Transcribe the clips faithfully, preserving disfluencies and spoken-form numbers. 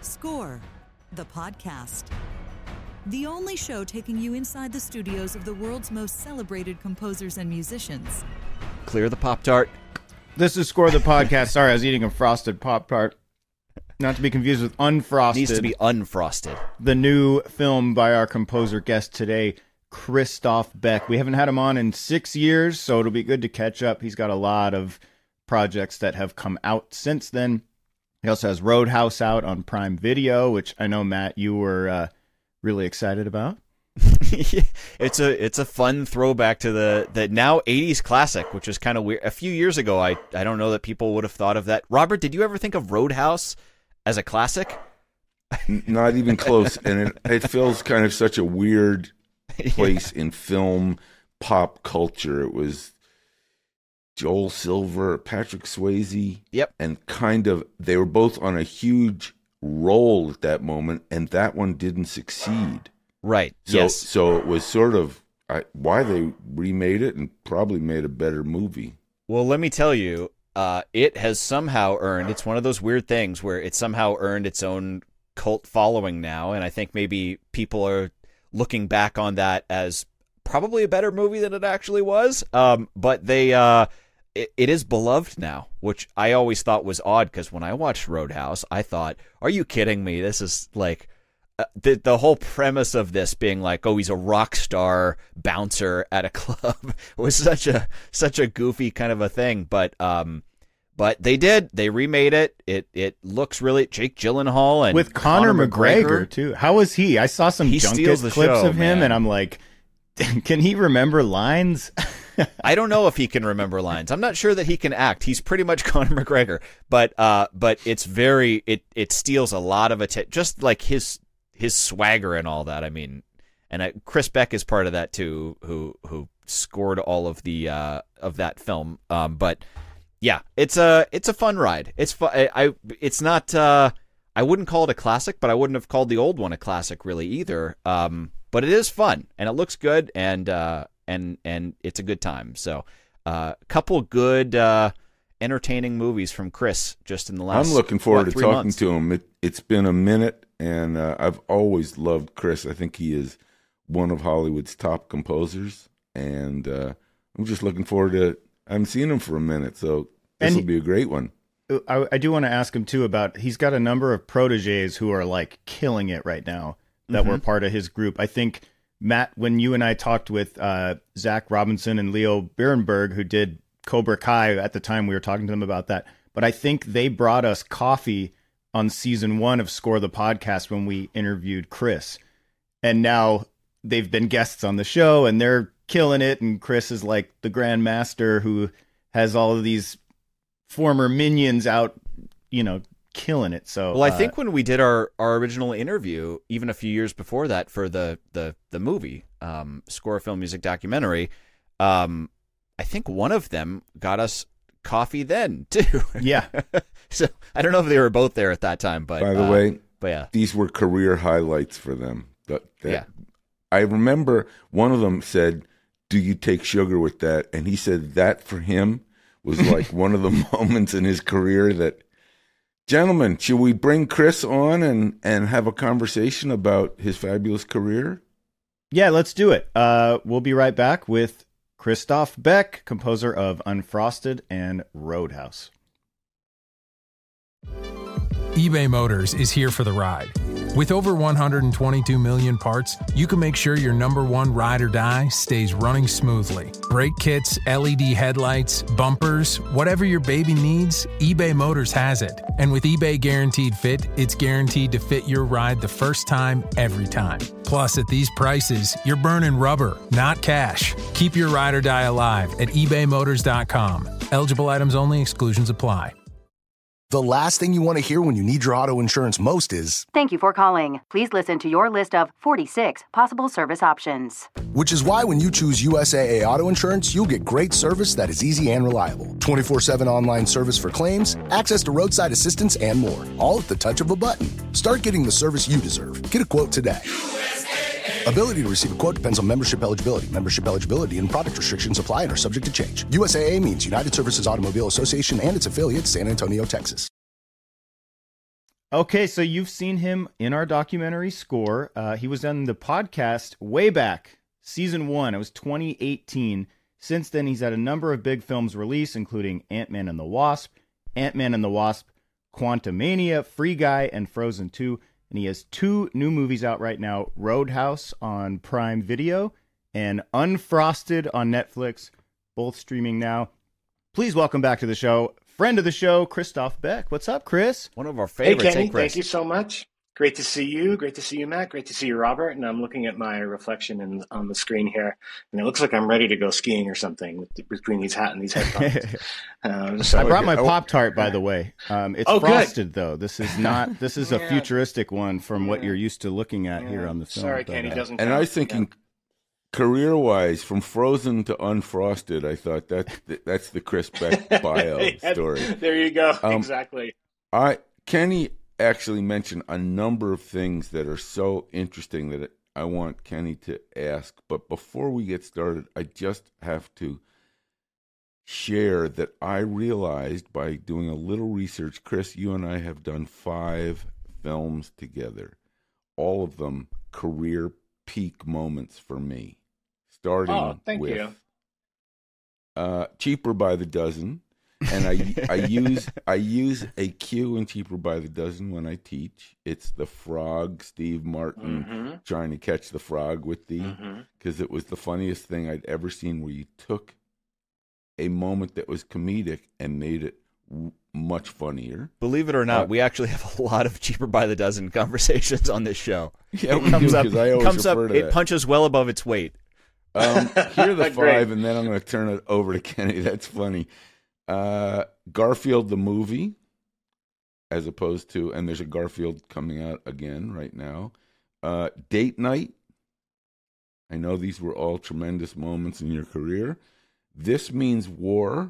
Score, the podcast. The only show taking you inside the studios of the world's most celebrated composers and musicians. Clear the Pop-Tart. This is Score, the podcast. Sorry, I was eating a frosted Pop-Tart. Not to be confused with Unfrosted. Needs to be unfrosted. The new film by our composer guest today, Christoph Beck. We haven't had him on in six years, so it'll be good to catch up. He's got a lot of projects that have come out since then. He also has Roadhouse out on Prime Video, which I know, Matt, you were uh, really excited about. it's a it's a fun throwback to the, the now eighties classic, which is kind of weird. A few years ago, I, I don't know that people would have thought of that. Robert, did you ever think of Roadhouse as a classic? Not even close. And it, it feels kind of such a weird place yeah. in film pop culture. It was Joel Silver, Patrick Swayze. Yep. And kind of, they were both on a huge roll at that moment, and that one didn't succeed. Right. So, yes. So it was sort of I, why they remade it and probably made a better movie. Well, let me tell you, uh, it has somehow earned, it's one of those weird things where it somehow earned its own cult following now, and I think maybe people are looking back on that as probably a better movie than it actually was. Um, but they... Uh, It, it is beloved now, which I always thought was odd, because when I watched Roadhouse, I thought, are you kidding me? This is like uh, the the whole premise of this being like, oh, he's a rock star bouncer at a club was such a such a goofy kind of a thing. But um, but they did they remade it. It it looks really Jake Gyllenhaal and with Conor, Conor McGregor, McGregor too. How was he? I saw some he junket clips show, of him, man. and I'm like, can he remember lines? I don't know if he can remember lines. I'm not sure that he can act. He's pretty much Conor McGregor, but uh, but it's very it it steals a lot of attention, just like his his swagger and all that. I mean, and I, Chris Beck is part of that too, who who scored all of the uh, of that film. Um, but yeah, it's a it's a fun ride. It's fu- I, I it's not uh, I wouldn't call it a classic, but I wouldn't have called the old one a classic really either. Um, but it is fun and it looks good, and uh, and and it's a good time. So a uh, couple good uh, entertaining movies from Chris just in the last I'm looking forward what, to talking months. to him. It, it's been a minute, and uh, I've always loved Chris. I think he is one of Hollywood's top composers, and uh, I'm just looking forward to I haven't seen him for a minute, so this will be a great one. I, I do want to ask him, too, about he's got a number of proteges who are, like, killing it right now that mm-hmm. were part of his group. I think, Matt, when you and I talked with uh, Zach Robinson and Leo Birenberg, who did Cobra Kai at the time, we were talking to them about that. But I think they brought us coffee on season one of Score the Podcast when we interviewed Chris. And now they've been guests on the show, and they're killing it. And Chris is like the Grand Master who has all of these former minions out, you know, killing it. So well, I uh, think when we did our, our original interview, even a few years before that for the the the movie, um, Score Film Music Documentary, um, I think one of them got us coffee then too. Yeah. So I don't know if they were both there at that time, but by the uh, way, but yeah, these were career highlights for them. That, that, yeah. I remember one of them said, "Do you take sugar with that?" And he said that for him was like one of the moments in his career that, gentlemen, should we bring Chris on and, and have a conversation about his fabulous career? Yeah, let's do it. Uh, we'll be right back with Christoph Beck, composer of Unfrosted and Roadhouse. eBay Motors is here for the ride. With over one hundred twenty-two million parts, you can make sure your number one ride or die stays running smoothly. Brake kits, L E D headlights, bumpers, whatever your baby needs, eBay Motors has it. And with eBay Guaranteed Fit, it's guaranteed to fit your ride the first time, every time. Plus, at these prices, you're burning rubber, not cash. Keep your ride or die alive at ebay motors dot com. Eligible items only. Exclusions apply. The last thing you want to hear when you need your auto insurance most is, "Thank you for calling. Please listen to your list of forty-six possible service options." Which is why when you choose U S A A Auto Insurance, you'll get great service that is easy and reliable. twenty-four seven online service for claims, access to roadside assistance, and more. All at the touch of a button. Start getting the service you deserve. Get a quote today. Ability to receive a quote depends on membership eligibility. Membership eligibility and product restrictions apply and are subject to change. U S A A means United Services Automobile Association and its affiliate, San Antonio, Texas. Okay, so you've seen him in our documentary Score. Uh, he was on the podcast way back, season one. It was twenty eighteen. Since then, he's had a number of big films release, including Ant-Man and the Wasp, Ant-Man and the Wasp, Quantumania, Free Guy, and Frozen two. And he has two new movies out right now, Roadhouse on Prime Video and Unfrosted on Netflix, both streaming now. Please welcome back to the show, friend of the show, Christoph Beck. What's up, Chris? One of our favorites. Hey, Kenny, hey, Chris. thank you so much. Great to see you. Great to see you, Matt. Great to see you, Robert. And I'm looking at my reflection in, on the screen here, and it looks like I'm ready to go skiing or something with, between these hat and these headphones. um, so I brought my Pop-Tart, by the way. Um, it's oh, frosted, good. though. This is not. This is a Yeah. futuristic one from Yeah. what you're used to looking at Yeah. here on the film. Sorry, but, Kenny, uh, doesn't And count. I was thinking, career-wise, from Frozen to Unfrosted, I thought that's the, that's the Chris Beck bio Yeah, story. There you go. Um, exactly. I Kenny actually mentioned a number of things that are so interesting that I want Kenny to ask. But before we get started, I just have to share that I realized by doing a little research, Chris, you and I have done five films together, all of them career peak moments for me, starting Oh, thank with you. Uh, Cheaper by the Dozen. And I I use I use a cue in Cheaper by the Dozen when I teach. It's the frog, Steve Martin Mm-hmm. trying to catch the frog with the, Mm-hmm. because it was the funniest thing I'd ever seen, where you took a moment that was comedic and made it w- much funnier. Believe it or not, Uh, we actually have a lot of Cheaper by the Dozen conversations on this show. Yeah, it we comes do, up, 'cause I always comes up, refer to it that. punches well above its weight. Um, here are the Great. five, and then I'm going to turn it over to Kenny. That's funny. Uh, Garfield the movie, as opposed to, and there's a Garfield coming out again right now. Uh, Date Night. I know these were all tremendous moments in your career. This Means War.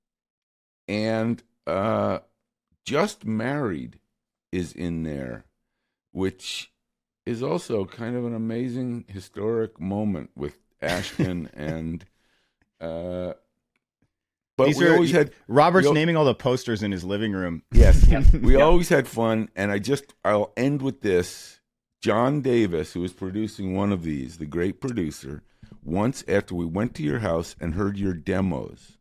And uh, Just Married is in there, which is also kind of an amazing historic moment with Ashton and uh but These we are, always had Robert's we al- naming all the posters in his living room. yes we always had fun. And I just I'll end with this. John Davis, who was producing one of these, the great producer, once after we went to your house and heard your demos,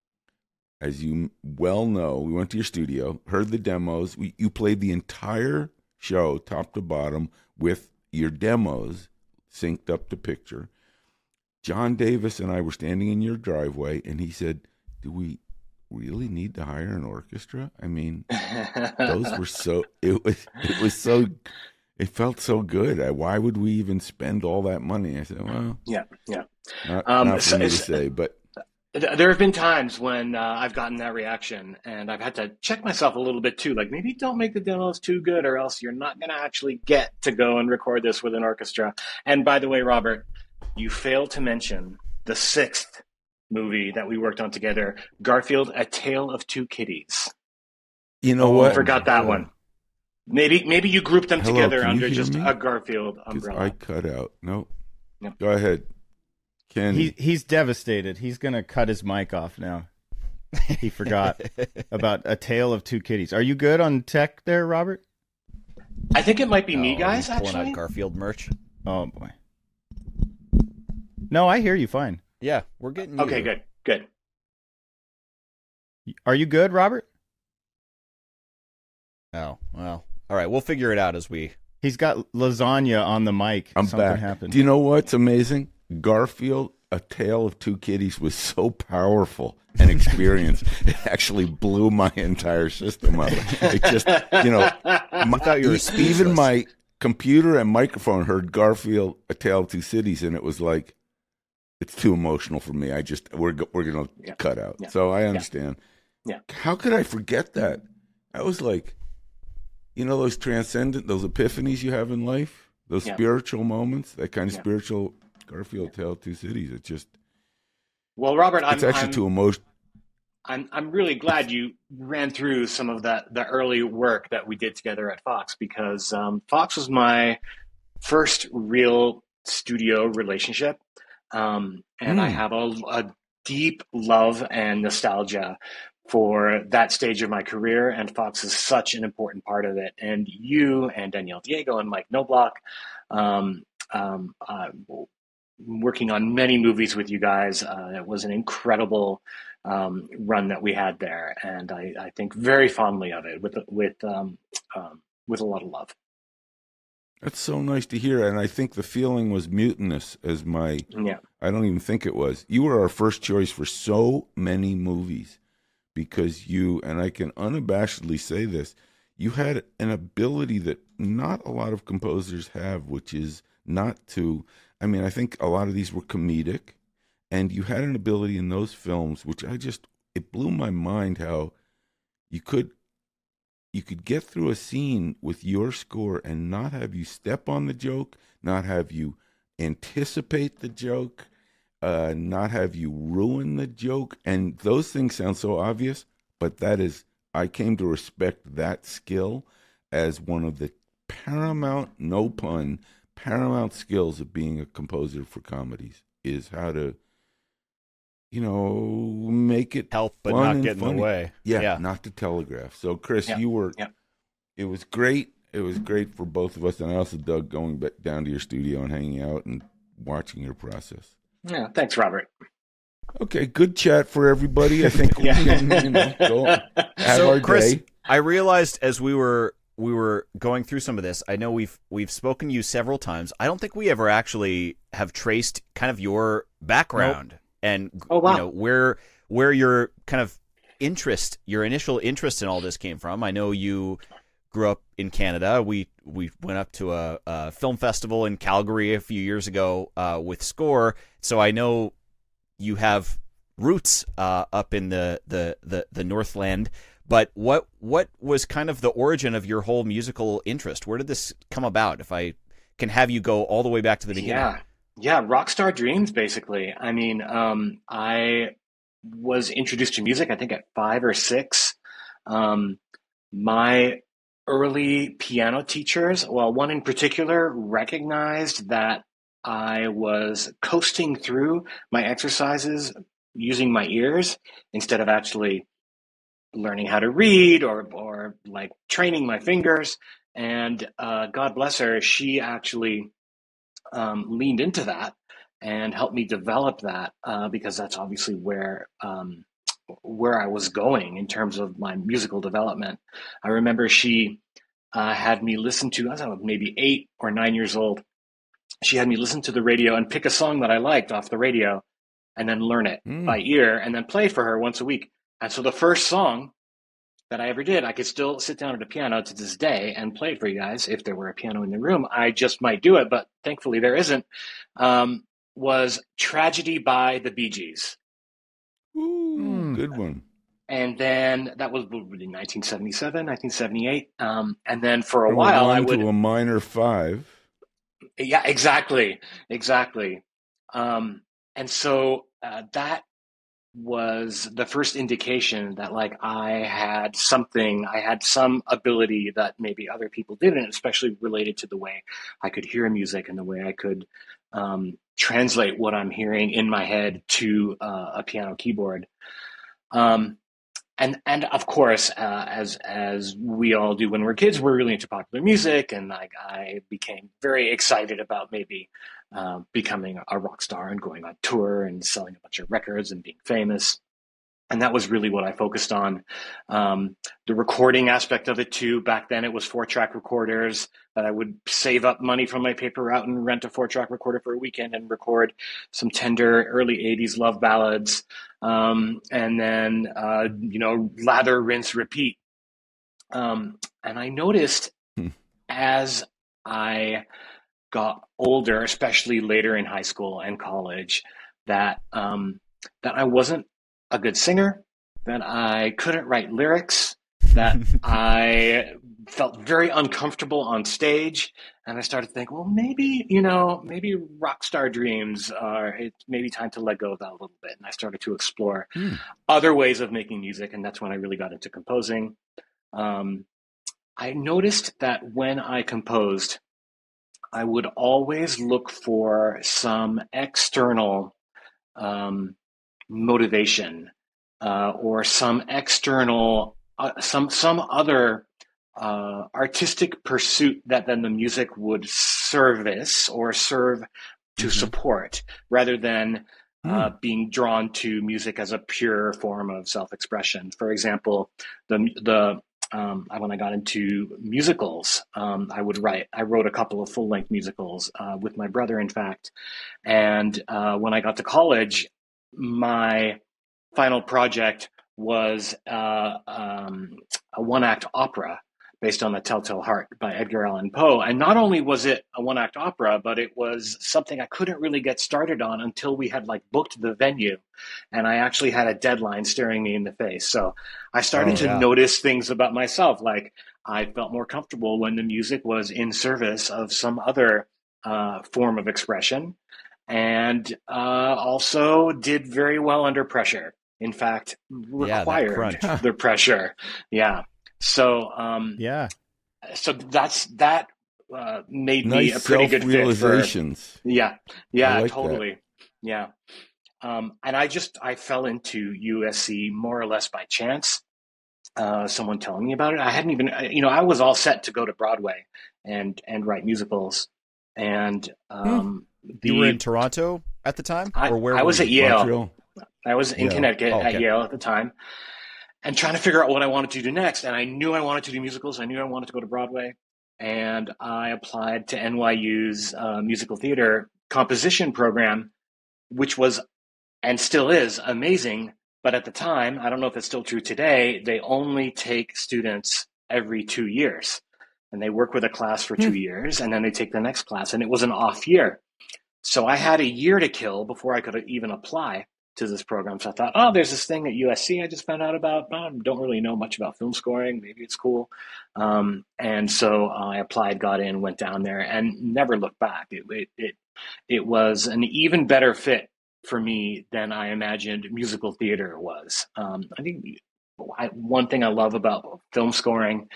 as you well know, we went to your studio, heard the demos. We, you played the entire show top to bottom with your demos synced up to picture. John Davis and I were standing in your driveway, and he said, do we really need to hire an orchestra? I mean, those were so, it was, it was so, it felt so good. I, why would we even spend all that money? I said, well, Yeah, yeah. not, Um, not for so me to it's- say, but There have been times when uh, I've gotten that reaction, and I've had to check myself a little bit too. Like, maybe don't make the demos too good, or else you're not going to actually get to go and record this with an orchestra. And by the way, Robert, you failed to mention the sixth movie that we worked on together, Garfield: A Tale of Two Kitties. you know Oh, what? forgot that one. Maybe maybe you grouped them Hello, together can you under hear just me? a Garfield Because umbrella. I cut out. No. Yep. Go ahead. Kenny. He he's devastated. He's gonna cut his mic off now. He forgot about A Tale of Two Kitties. Are you good on tech there, Robert? I think it might be me, Oh, guys, he's pulling actually. out Garfield merch. Oh boy. No, I hear you fine. Yeah, we're getting you. Okay, good, good. Are you good, Robert? Oh, well. All right, we'll figure it out as we... He's got lasagna on the mic. I'm Something back. happened. Do you know what's amazing? Garfield, A Tale of Two Kitties was so powerful an experience. It actually blew my entire system up. It just, you know, my, thought you were e- speechless. even my computer and microphone heard Garfield, A Tale of Two Cities, and it was like, it's too emotional for me. I just, we're, go- we're going to Yeah. cut out. Yeah. So I understand. Yeah. How could I forget that? I was like, you know, those transcendent, those epiphanies you have in life, those Yeah. spiritual moments, that kind of Yeah. spiritual Garfield Tale of Two Cities. It just, Well, Robert, I'm it's actually I'm, too emotional. I'm I'm really glad you ran through some of that the early work that we did together at Fox, because um, Fox was my first real studio relationship, um, and I Mm. have a, a deep love and nostalgia for that stage of my career, and Fox is such an important part of it. And you and Danielle Diego and Mike Knobloch, um, um, uh, working on many movies with you guys. Uh, it was an incredible um, run that we had there, and I, I think very fondly of it with with um, um, with a lot of love. That's so nice to hear, and I think the feeling was mutinous as my. Yeah. I don't even think it was. You were our first choice for so many movies because you, and I can unabashedly say this, you had an ability that not a lot of composers have, which is not to. I mean, I think a lot of these were comedic, and you had an ability in those films, which I just, it blew my mind how you could, you could get through a scene with your score and not have you step on the joke, not have you anticipate the joke, uh, not have you ruin the joke. And those things sound so obvious, but that is, I came to respect that skill as one of the paramount, no pun, paramount skills of being a composer for comedies is how to, you know, make it help but fun not and get in funny. the way. Yeah, Yeah. not to telegraph. So, Chris, Yeah. you were. Yeah. It was great. It was great for both of us, and I also dug going back down to your studio and hanging out and watching your process. Yeah, thanks, Robert. Okay, good chat for everybody. I think we Yeah. can, you know, go have So, our Chris, day. I realized as we were we were going through some of this, I know we've we've spoken to you several times. I don't think we ever actually have traced kind of your background nope. and oh, wow. you know where where your kind of interest, your initial interest in all this came from. I know you grew up in Canada. We we went up to a, a film festival in Calgary a few years ago uh, with Score, so I know you have roots uh, up in the, the, the, the Northland. But what what was kind of the origin of your whole musical interest? Where did this come about? If I can have you go all the way back to the beginning. Yeah, yeah, Rockstar Dreams, basically. I mean, um, I was introduced to music, I think, at five or six. Um, my early piano teachers, well, one in particular, recognized that I was coasting through my exercises using my ears instead of actually learning how to read or or like training my fingers. And uh, God bless her, she actually um, leaned into that and helped me develop that uh, because that's obviously where um, where I was going in terms of my musical development. I remember she uh, had me listen to, I don't know, maybe eight or nine years old. She had me listen to the radio and pick a song that I liked off the radio and then learn it mm. by ear and then play for her once a week. And so the first song that I ever did, I could still sit down at a piano to this day and play it for you guys. If there were a piano in the room, I just might do it, but thankfully there isn't, um, was Tragedy by the Bee Gees. Ooh, mm. Good one. And then that was nineteen seventy-seven, nineteen seventy-eight. Um, and then for a From while, a I would to a minor five. Yeah, exactly, exactly. Um, and so uh, that was the first indication that, like, I had something, I had some ability that maybe other people didn't, especially related to the way I could hear music and the way I could um, translate what I'm hearing in my head to uh, a piano keyboard. Um, And and of course, uh, as as we all do when we're kids, we're really into popular music, and like I became very excited about maybe uh, becoming a rock star and going on tour and selling a bunch of records and being famous. And that was really what I focused on. Um, the recording aspect of it too. Back then, it was four-track recorders that I would save up money from my paper route and rent a four-track recorder for a weekend and record some tender early eighties love ballads. Um, and then, uh, you know, lather, rinse, repeat. Um, and I noticed hmm. as I got older, especially later in high school and college, that um, that I wasn't a good singer, that I couldn't write lyrics, that I felt very uncomfortable on stage. And I started to think, well, maybe, you know, maybe Rockstar Dreams are, it's maybe time to let go of that a little bit. And I started to explore mm. other ways of making music. And that's when I really got into composing. Um, I noticed that when I composed, I would always look for some external um, motivation uh, or some external, uh, some some other uh, artistic pursuit that then the music would service or serve to mm-hmm. support, rather than uh, mm. being drawn to music as a pure form of self-expression. For example, the the Um, when I got into musicals, um, I would write. I wrote a couple of full-length musicals uh, with my brother, in fact. And uh, when I got to college, my final project was uh, um, a one-act opera based on The Telltale Heart by Edgar Allan Poe. And not only was it a one-act opera, but it was something I couldn't really get started on until we had like booked the venue. And I actually had a deadline staring me in the face. So I started oh, to yeah. notice things about myself. Like I felt more comfortable when the music was in service of some other uh, form of expression, and uh, also did very well under pressure. In fact, required yeah, the pressure. Yeah. So, um, yeah. So that's, that, uh, made nice me a pretty good fit for, yeah. Yeah, like totally. That. Yeah. Um, and I just, I fell into U S C more or less by chance. Uh, someone telling me about it. I hadn't even, you know, I was all set to go to Broadway and, and write musicals. And, um, hmm. the, you were in Toronto at the time, I, or where I was you? at Yale. Montreal? I was in Yale. Connecticut oh, okay. at Yale at the time. And trying to figure out what I wanted to do next. And I knew I wanted to do musicals. I knew I wanted to go to Broadway. And I applied to N Y U's uh, musical theater composition program, which was, and still is, amazing. But at the time, I don't know if it's still true today, they only take students every two years. And they work with a class for two years, and then they take the next class. And it was an off year. So I had a year to kill before I could even apply to this program. So I thought, oh, there's this thing at U S C I just found out about. I don't really know much about film scoring. Maybe it's cool. Um, and so I applied, got in, went down there, and never looked back. It, it, it, it was an even better fit for me than I imagined musical theater was. Um, I think I, one thing I love about film scoring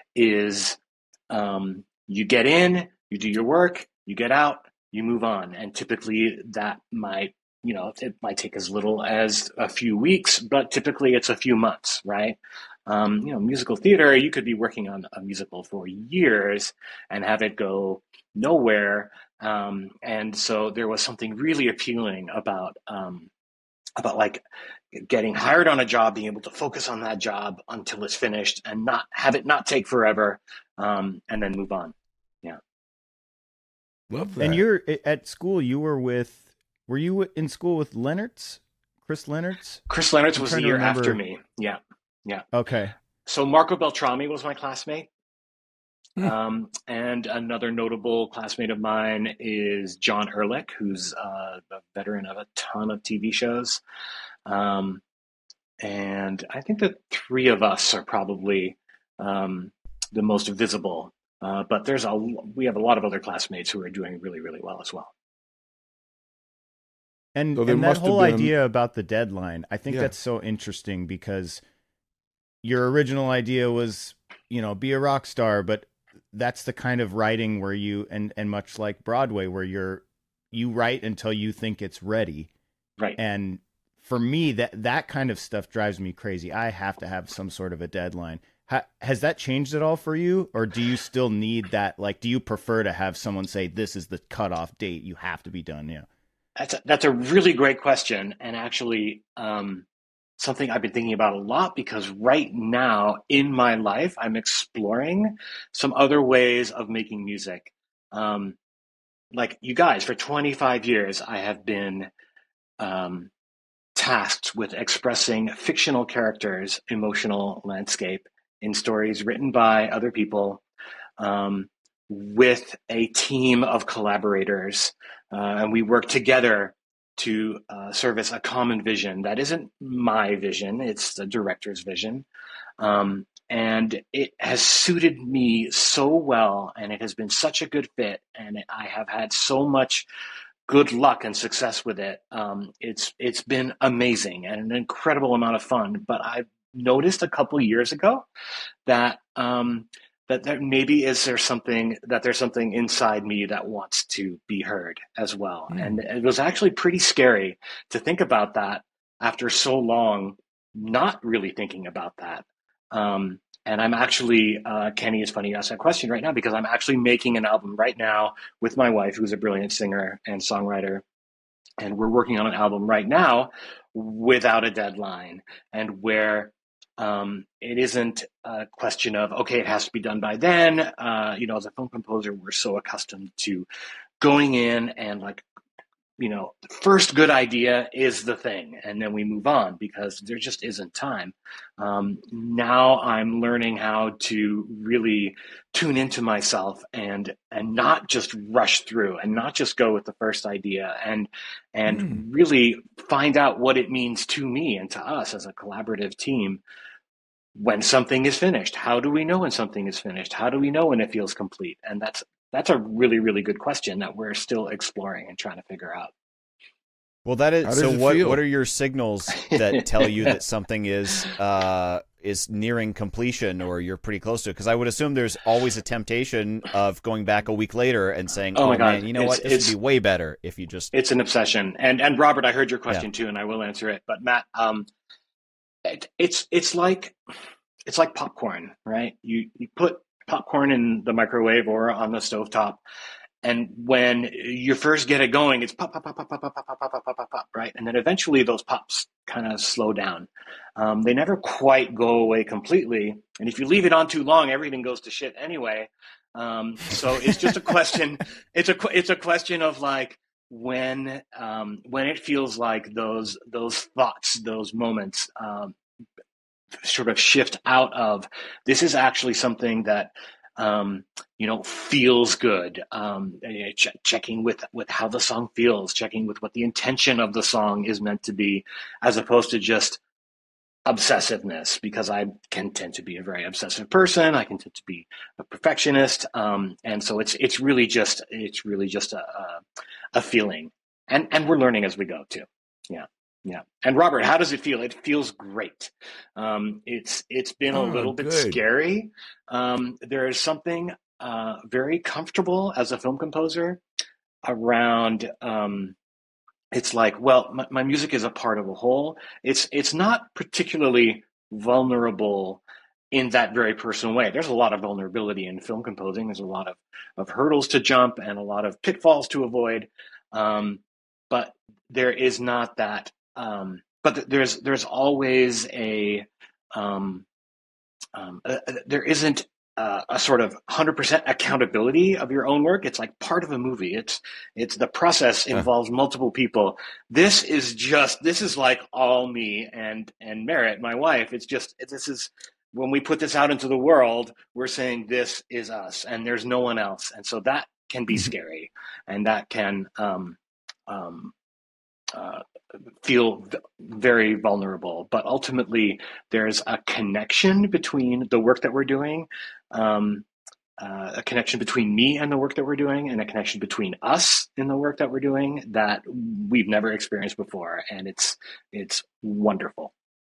is um, you get in, you do your work, you get out, you move on. And typically that might, you know, it might take as little as a few weeks, but typically it's a few months, right? Um, you know, musical theater, you could be working on a musical for years and have it go nowhere. Um, and so there was something really appealing about, um, about like getting hired on a job, being able to focus on that job until it's finished and not have it not take forever, um, and then move on. Yeah. Love that. And you're at school, you were with, were you in school with Leonard's? Chris Leonard's? Chris Leonard's was the year after me. Yeah. Yeah. Okay. So Marco Beltrami was my classmate. Hmm. Um, and another notable classmate of mine is John Ehrlich, who's uh, a veteran of a ton of T V shows. Um, and I think the three of us are probably um, the most visible. Uh, but there's a we have a lot of other classmates who are doing really, really well as well. And, so and that whole been... idea about the deadline, I think yeah. that's so interesting because your original idea was, you know, be a rock star, but that's the kind of writing where you, and, and much like Broadway, where you're, you write until you think it's ready. Right. And for me, that, that kind of stuff drives me crazy. I have to have some sort of a deadline. Ha, has that changed at all for you? Or do you still need that? Like, do you prefer to have someone say, this is the cutoff date, you have to be done? Yeah. That's a, that's a really great question, and actually um, something I've been thinking about a lot, because right now in my life, I'm exploring some other ways of making music. Um, like you guys, for twenty-five years, I have been um, tasked with expressing fictional characters' emotional landscape in stories written by other people, um, with a team of collaborators. Uh, and we work together to uh, service a common vision that isn't my vision, it's the director's vision. Um, and it has suited me so well, and it has been such a good fit, and I have had so much good luck and success with it. Um, it's it's been amazing and an incredible amount of fun. But I've noticed a couple years ago that um, that there maybe is there something that there's something inside me that wants to be heard as well. Mm. And it was actually pretty scary to think about that after so long not really thinking about that. Um, and I'm actually, uh, Kenny, it's funny you asked that question right now, because I'm actually making an album right now with my wife, who's a brilliant singer and songwriter. And we're working on an album right now without a deadline, and where um, it isn't a question of, okay, it has to be done by then. Uh, you know, as a film composer, we're so accustomed to going in and like, you know, the first good idea is the thing, and then we move on because there just isn't time. Um, now I'm learning how to really tune into myself and and not just rush through and not just go with the first idea, and and mm. really find out what it means to me and to us as a collaborative team when something is finished. How do we know when something is finished? How do we know when it feels complete? And that's That's a really, really good question that we're still exploring and trying to figure out. Well, that is, so what, what are your signals that tell you that something is, uh, is nearing completion or you're pretty close to it? Because I would assume there's always a temptation of going back a week later and saying, oh, oh my God, man, you know it's, what? This would be way better if you just... It's an obsession. And, and Robert, I heard your question yeah. too, and I will answer it. But Matt, um, it, it's, it's like, it's like popcorn, right? You, you put popcorn in the microwave or on the stovetop, and when you first get it going, it's pop, pop, pop, pop, pop, pop, pop, pop, pop, pop, pop, pop, right? And then eventually those pops kind of slow down. Um, they never quite go away completely. And if you leave it on too long, everything goes to shit anyway. Um, so it's just a question. It's a it's a question of like when um, when it feels like those those thoughts, those moments, um, sort of shift out of this is actually something that. Um, you know, feels good, um, ch- checking with, with how the song feels, checking with what the intention of the song is meant to be, as opposed to just obsessiveness, because I can tend to be a very obsessive person. I can tend to be a perfectionist. Um, and so it's, it's really just, it's really just a, a, a feeling, and, and we're learning as we go too. Yeah. Yeah. And Robert, how does it feel? It feels great. Um, it's it's been a oh, little good. bit scary. Um, there is something uh, very comfortable as a film composer around. Um, it's like, well, my, my music is a part of a whole. It's it's not particularly vulnerable in that very personal way. There's a lot of vulnerability in film composing. There's a lot of, of hurdles to jump and a lot of pitfalls to avoid. Um, but there is not that. Um, but there's there's always a um, um, uh, there isn't uh, a sort of one hundred percent accountability of your own work. It's like part of a movie. It's it's the process involves huh. multiple people. This is just this is like all me and and Merritt, my wife. It's just this is when we put this out into the world, we're saying this is us and there's no one else. And so that can be scary, and that can um, um, uh, feel very vulnerable, but ultimately there's a connection between the work that we're doing, um, uh, a connection between me and the work that we're doing, and a connection between us in the work that we're doing that we've never experienced before. And it's, it's wonderful.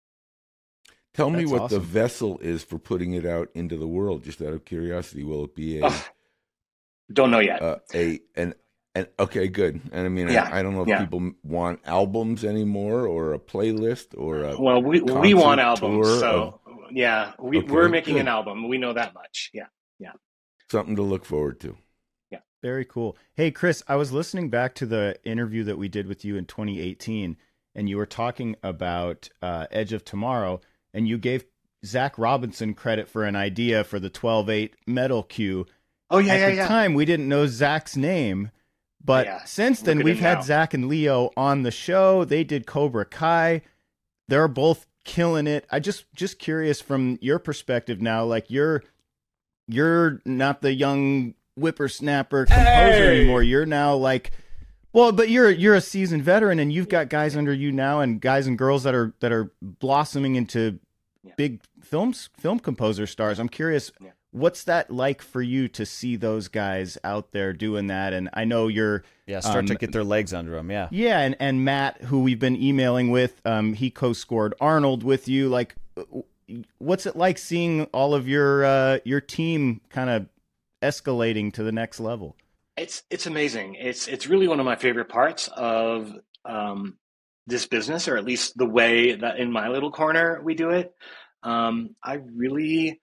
Tell me That's what awesome. the vessel is for putting it out into the world, just out of curiosity. Will it be a, oh, don't know yet. Uh, a, an, And okay, good. And I mean, yeah, I, I don't know if yeah. people want albums anymore, or a playlist, or a well, we we want albums. So of, yeah, we okay, we're making good. an album. We know that much. Yeah, yeah. Something to look forward to. Yeah, very cool. Hey, Chris, I was listening back to the interview that we did with you in twenty eighteen, and you were talking about uh, Edge of Tomorrow, and you gave Zach Robinson credit for an idea for the twelve eight metal cue. Oh yeah, At yeah, the yeah. time, we didn't know Zach's name. But yeah. since then, we've had now. Zach and Leo on the show. They did Cobra Kai. They're both killing it. I just just curious from your perspective now, like you're you're not the young whippersnapper composer hey! anymore. You're now like, well, but you're you're a seasoned veteran, and you've got guys under you now, and guys and girls that are that are blossoming into yeah. big films, film composer stars. I'm curious. Yeah. What's that like for you to see those guys out there doing that? And I know you're yeah, start um, to get their legs under them. Yeah, yeah, and and Matt, who we've been emailing with, um, he co-scored Arnold with you. Like, what's it like seeing all of your uh, your team kind of escalating to the next level? It's it's amazing. It's it's really one of my favorite parts of um, this business, or at least the way that in my little corner we do it. Um, I really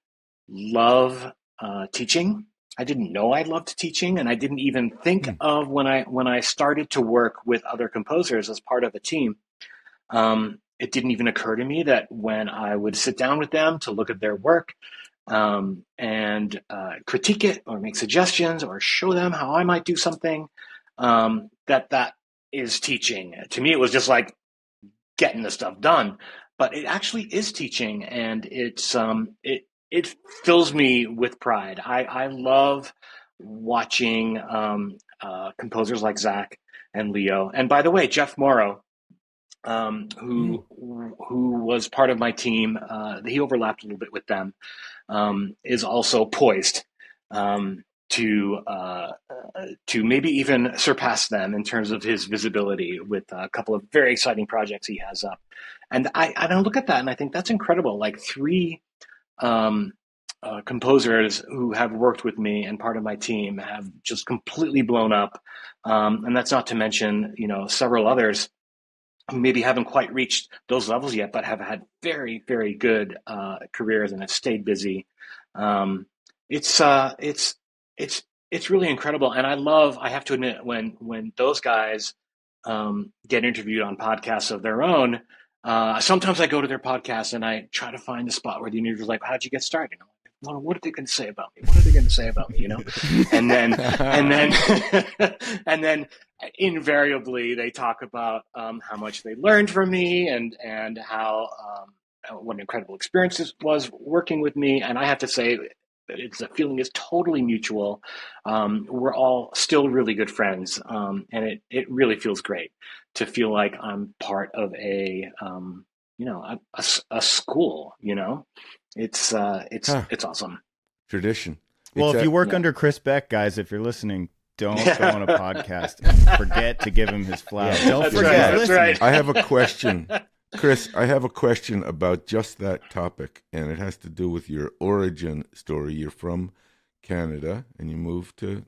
love uh, teaching. I didn't know I loved teaching, and I didn't even think mm. of when I when I started to work with other composers as part of a team. Um, it didn't even occur to me that when I would sit down with them to look at their work um, and uh, critique it or make suggestions or show them how I might do something, um, that that is teaching. To me, it was just like getting the stuff done, but it actually is teaching, and it's um, it it fills me with pride. I, I love watching um, uh, composers like Zach and Leo, and by the way, Jeff Morrow, um, who mm. who was part of my team. Uh, he overlapped a little bit with them. Um, is also poised um, to uh, uh, to maybe even surpass them in terms of his visibility with a couple of very exciting projects he has up. And I, I look at that and I think that's incredible. Like three um, uh, composers who have worked with me and part of my team have just completely blown up. Um, and that's not to mention, you know, several others who maybe haven't quite reached those levels yet, but have had very, very good uh, careers and have stayed busy. Um, it's uh, it's it's it's really incredible, and I love. I have to admit, when when those guys um, get interviewed on podcasts of their own, uh, sometimes I go to their podcast and I try to find the spot where the interviewer's like, "How'd you get started?" I'm like, well, what are they going to say about me? What are they going to say about me? You know, and then and then and then. Invariably, they talk about um, how much they learned from me and and how um, what an incredible experience it was working with me. And I have to say, it's the feeling is totally mutual. Um, we're all still really good friends, um, and it it really feels great to feel like I'm part of a um, you know a, a, a school. You know, it's uh, it's huh. it's awesome. Tradition. Well, it's if a, you work yeah. under Chris Beck, guys, if you're listening. Don't go on a podcast and forget to give him his flowers. Don't that's forget. Right, that's right. I have a question, Chris. I have a question about just that topic, and it has to do with your origin story. You're from Canada, and you moved to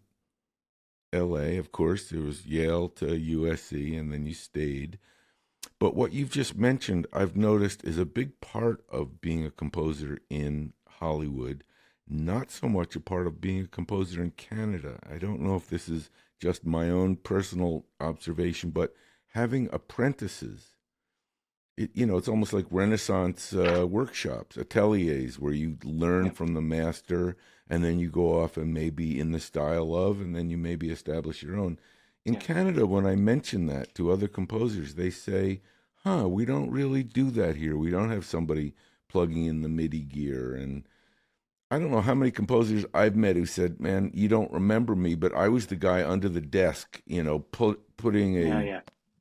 L A. Of course, there was Yale to U S C, and then you stayed. But what you've just mentioned, I've noticed, is a big part of being a composer in Hollywood. Not so much a part of being a composer in Canada. I don't know if this is just my own personal observation, but having apprentices, it, you know, it's almost like Renaissance uh, workshops, ateliers, where you learn from the master, and then you go off and maybe in the style of, and then you maybe establish your own. In yeah. Canada, when I mention that to other composers, they say, huh, we don't really do that here. We don't have somebody plugging in the MIDI gear. And I don't know how many composers I've met who said, man, you don't remember me, but I was the guy under the desk, you know, put, putting a yeah, yeah.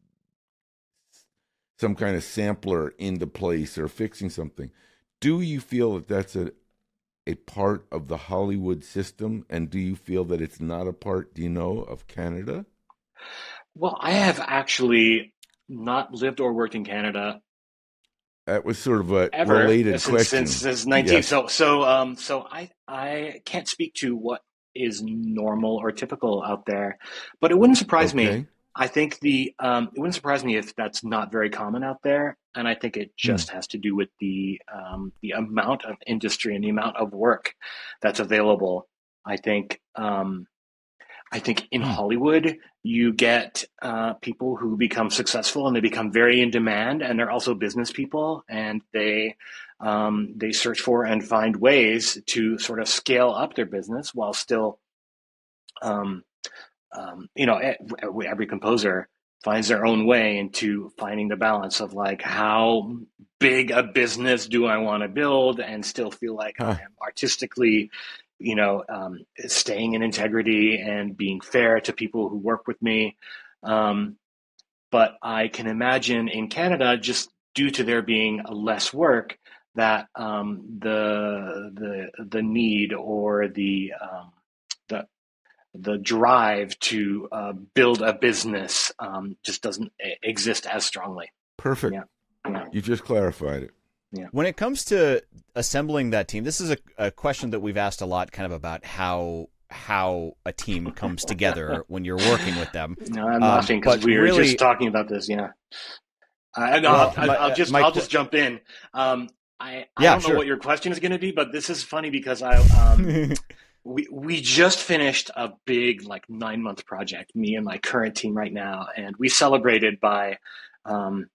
some kind of sampler into place or fixing something. Do you feel that that's a a part of the Hollywood system? And do you feel that it's not a part, do you know, of Canada? Well, I have actually not lived or worked in Canada. That was sort of a Ever, related since, question. Since, since nineteen. Yes. So, so, um, so I, I can't speak to what is normal or typical out there, but it wouldn't surprise okay. me. I think the, um, it wouldn't surprise me if that's not very common out there. And I think it just mm. has to do with the, um, the amount of industry and the amount of work that's available. I think, um, I think in Hollywood, you get uh, people who become successful and they become very in demand, and they're also business people, and they um, they search for and find ways to sort of scale up their business while still, um, um, you know, every composer finds their own way into finding the balance of like, how big a business do I want to build and still feel like huh. I am artistically, you know, um, staying in integrity and being fair to people who work with me. Um, but I can imagine in Canada, just due to there being less work, that um, the the the need or the um, the the drive to uh, build a business um, just doesn't exist as strongly. Perfect. Yeah. Yeah. You just clarified it. Yeah. When it comes to assembling that team, this is a, a question that we've asked a lot, kind of about how how a team comes together when you're working with them. No, I'm laughing because um, we were really, just talking about this. Yeah. Uh, no, Well, I'll, my- I'll just my I'll qu- just jump in. Um, I, I Yeah, don't know sure. what your question is going to be, but this is funny because I um, we we just finished a big like nine month project, me and my current team right now, and we celebrated by, um,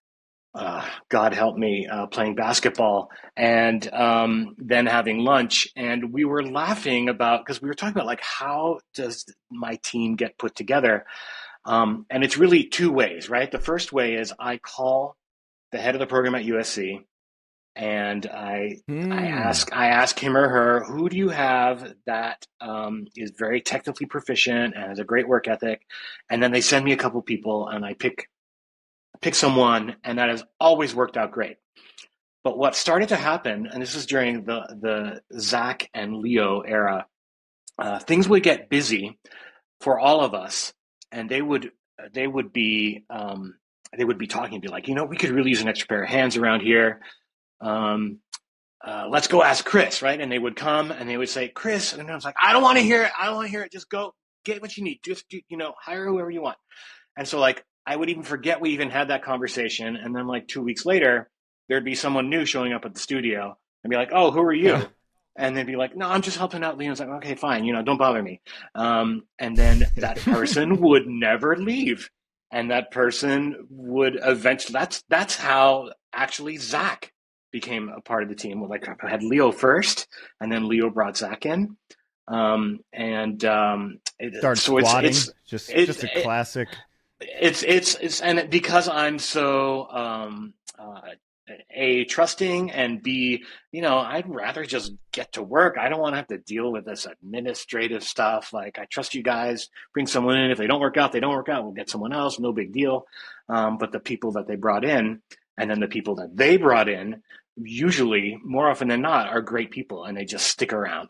uh, God help me, uh, playing basketball and um, then having lunch, and we were laughing about because we were talking about like how does my team get put together, um, and it's really two ways, right? The first way is I call the head of the program at U S C. And I Hmm. I ask I ask him or her, who do you have that um, is very technically proficient and has a great work ethic? And then they send me a couple people, and I pick pick someone, and that has always worked out great. But what started to happen, and this is during the the Zach and Leo era, uh, things would get busy for all of us, and they would they would be um, they would be talking, be like, you know, we could really use an extra pair of hands around here. Um, uh, let's go ask Chris, right? And they would come and they would say, Chris, and I was like, I don't want to hear it. I don't want to hear it. Just go get what you need. Just, do, you know, hire whoever you want. And so like, I would even forget we even had that conversation. And then like two weeks later, there'd be someone new showing up at the studio and be like, oh, who are you? And they'd be like, no, I'm just helping out. Leo's like, okay, fine. You know, don't bother me. Um, and then that person would never leave. And that person would eventually, that's, that's how actually Zach became a part of the team. Like I had Leo first, and then Leo brought Zach in, um, and um, it, Start so squatting. It's, it's, just it, just a it, classic. It's it's it's and because I'm so um, uh, a trusting and b you know I'd rather just get to work. I don't want to have to deal with this administrative stuff. Like I trust you guys. Bring someone in. If they don't work out, they don't work out. We'll get someone else. No big deal. Um, but the people that they brought in, and then the people that they brought in, usually more often than not, are great people, and they just stick around.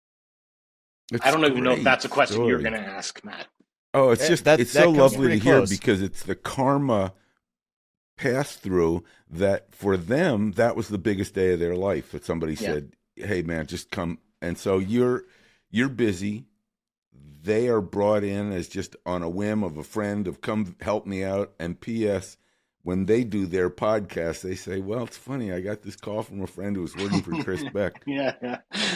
It's I don't even know if great that's a question story. you're going to ask, Matt. Oh, it's Eh, just that- it's that so comes lovely to pretty hear close. because it's the karma pass through that for them that was the biggest day of their life that somebody Yeah. said, "Hey man, just come." And so you're you're busy. They are brought in as just on a whim of a friend of come help me out. And P S when they do their podcast, they say, "Well, it's funny. I got this call from a friend who was working for Chris Beck." Yeah, yeah.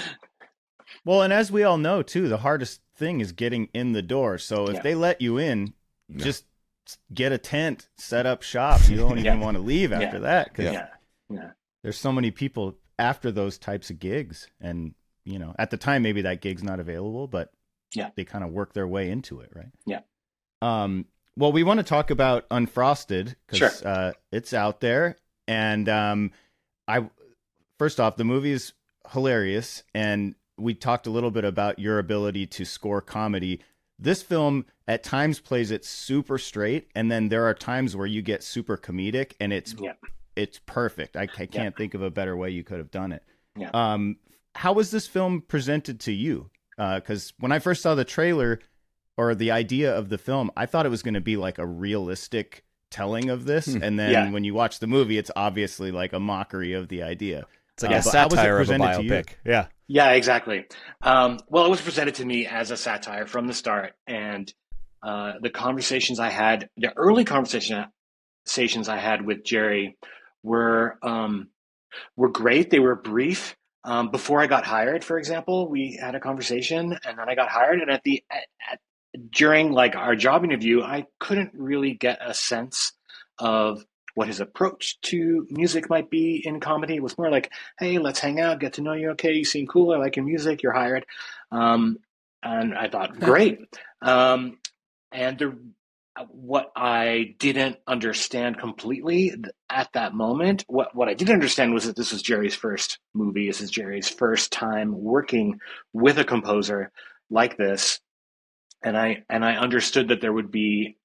Well, and as we all know, too, the hardest thing is getting in the door. So if Yeah. they let you in, No. just get a tent, set up shop. You don't even Yeah. want to leave after Yeah. that because Yeah, yeah. there's so many people after those types of gigs. And, you know, at the time, maybe that gig's not available, but Yeah. they kind of work their way into it, right? Yeah. Um, well, we want to talk about Unfrosted because Sure. uh, it's out there. And um, I, first off, the movie is hilarious. And we talked a little bit about your ability to score comedy. This film at times plays it super straight, and then there are times where you get super comedic, and it's Yeah. it's perfect. I, I can't Yeah. think of a better way you could have done it. Yeah. Um, how was this film presented to you? Because when I first saw the trailer or the idea of the film, I thought it was going to be like a realistic telling of this, and then Yeah. when you watch the movie, it's obviously like a mockery of the idea. It's like Uh, a but how was it satire of a presented to you? biopic. Yeah. Yeah, exactly. Um, well, it was presented to me as a satire from the start, and uh, the conversations I had, the early conversation- conversations I had with Jerry, were um, were great. They were brief. Um, before I got hired, for example, we had a conversation, and then I got hired, and at the at, at, during like our job interview, I couldn't really get a sense of what his approach to music might be in comedy. It was more like, hey, let's hang out, get to know you. Okay, you seem cool. I like your music. You're hired. Um, and I thought, great. Um, and the, what I didn't understand completely at that moment, what, what I did understand was that this was Jerry's first movie. This is Jerry's first time working with a composer like this. And I, and I understood that there would be,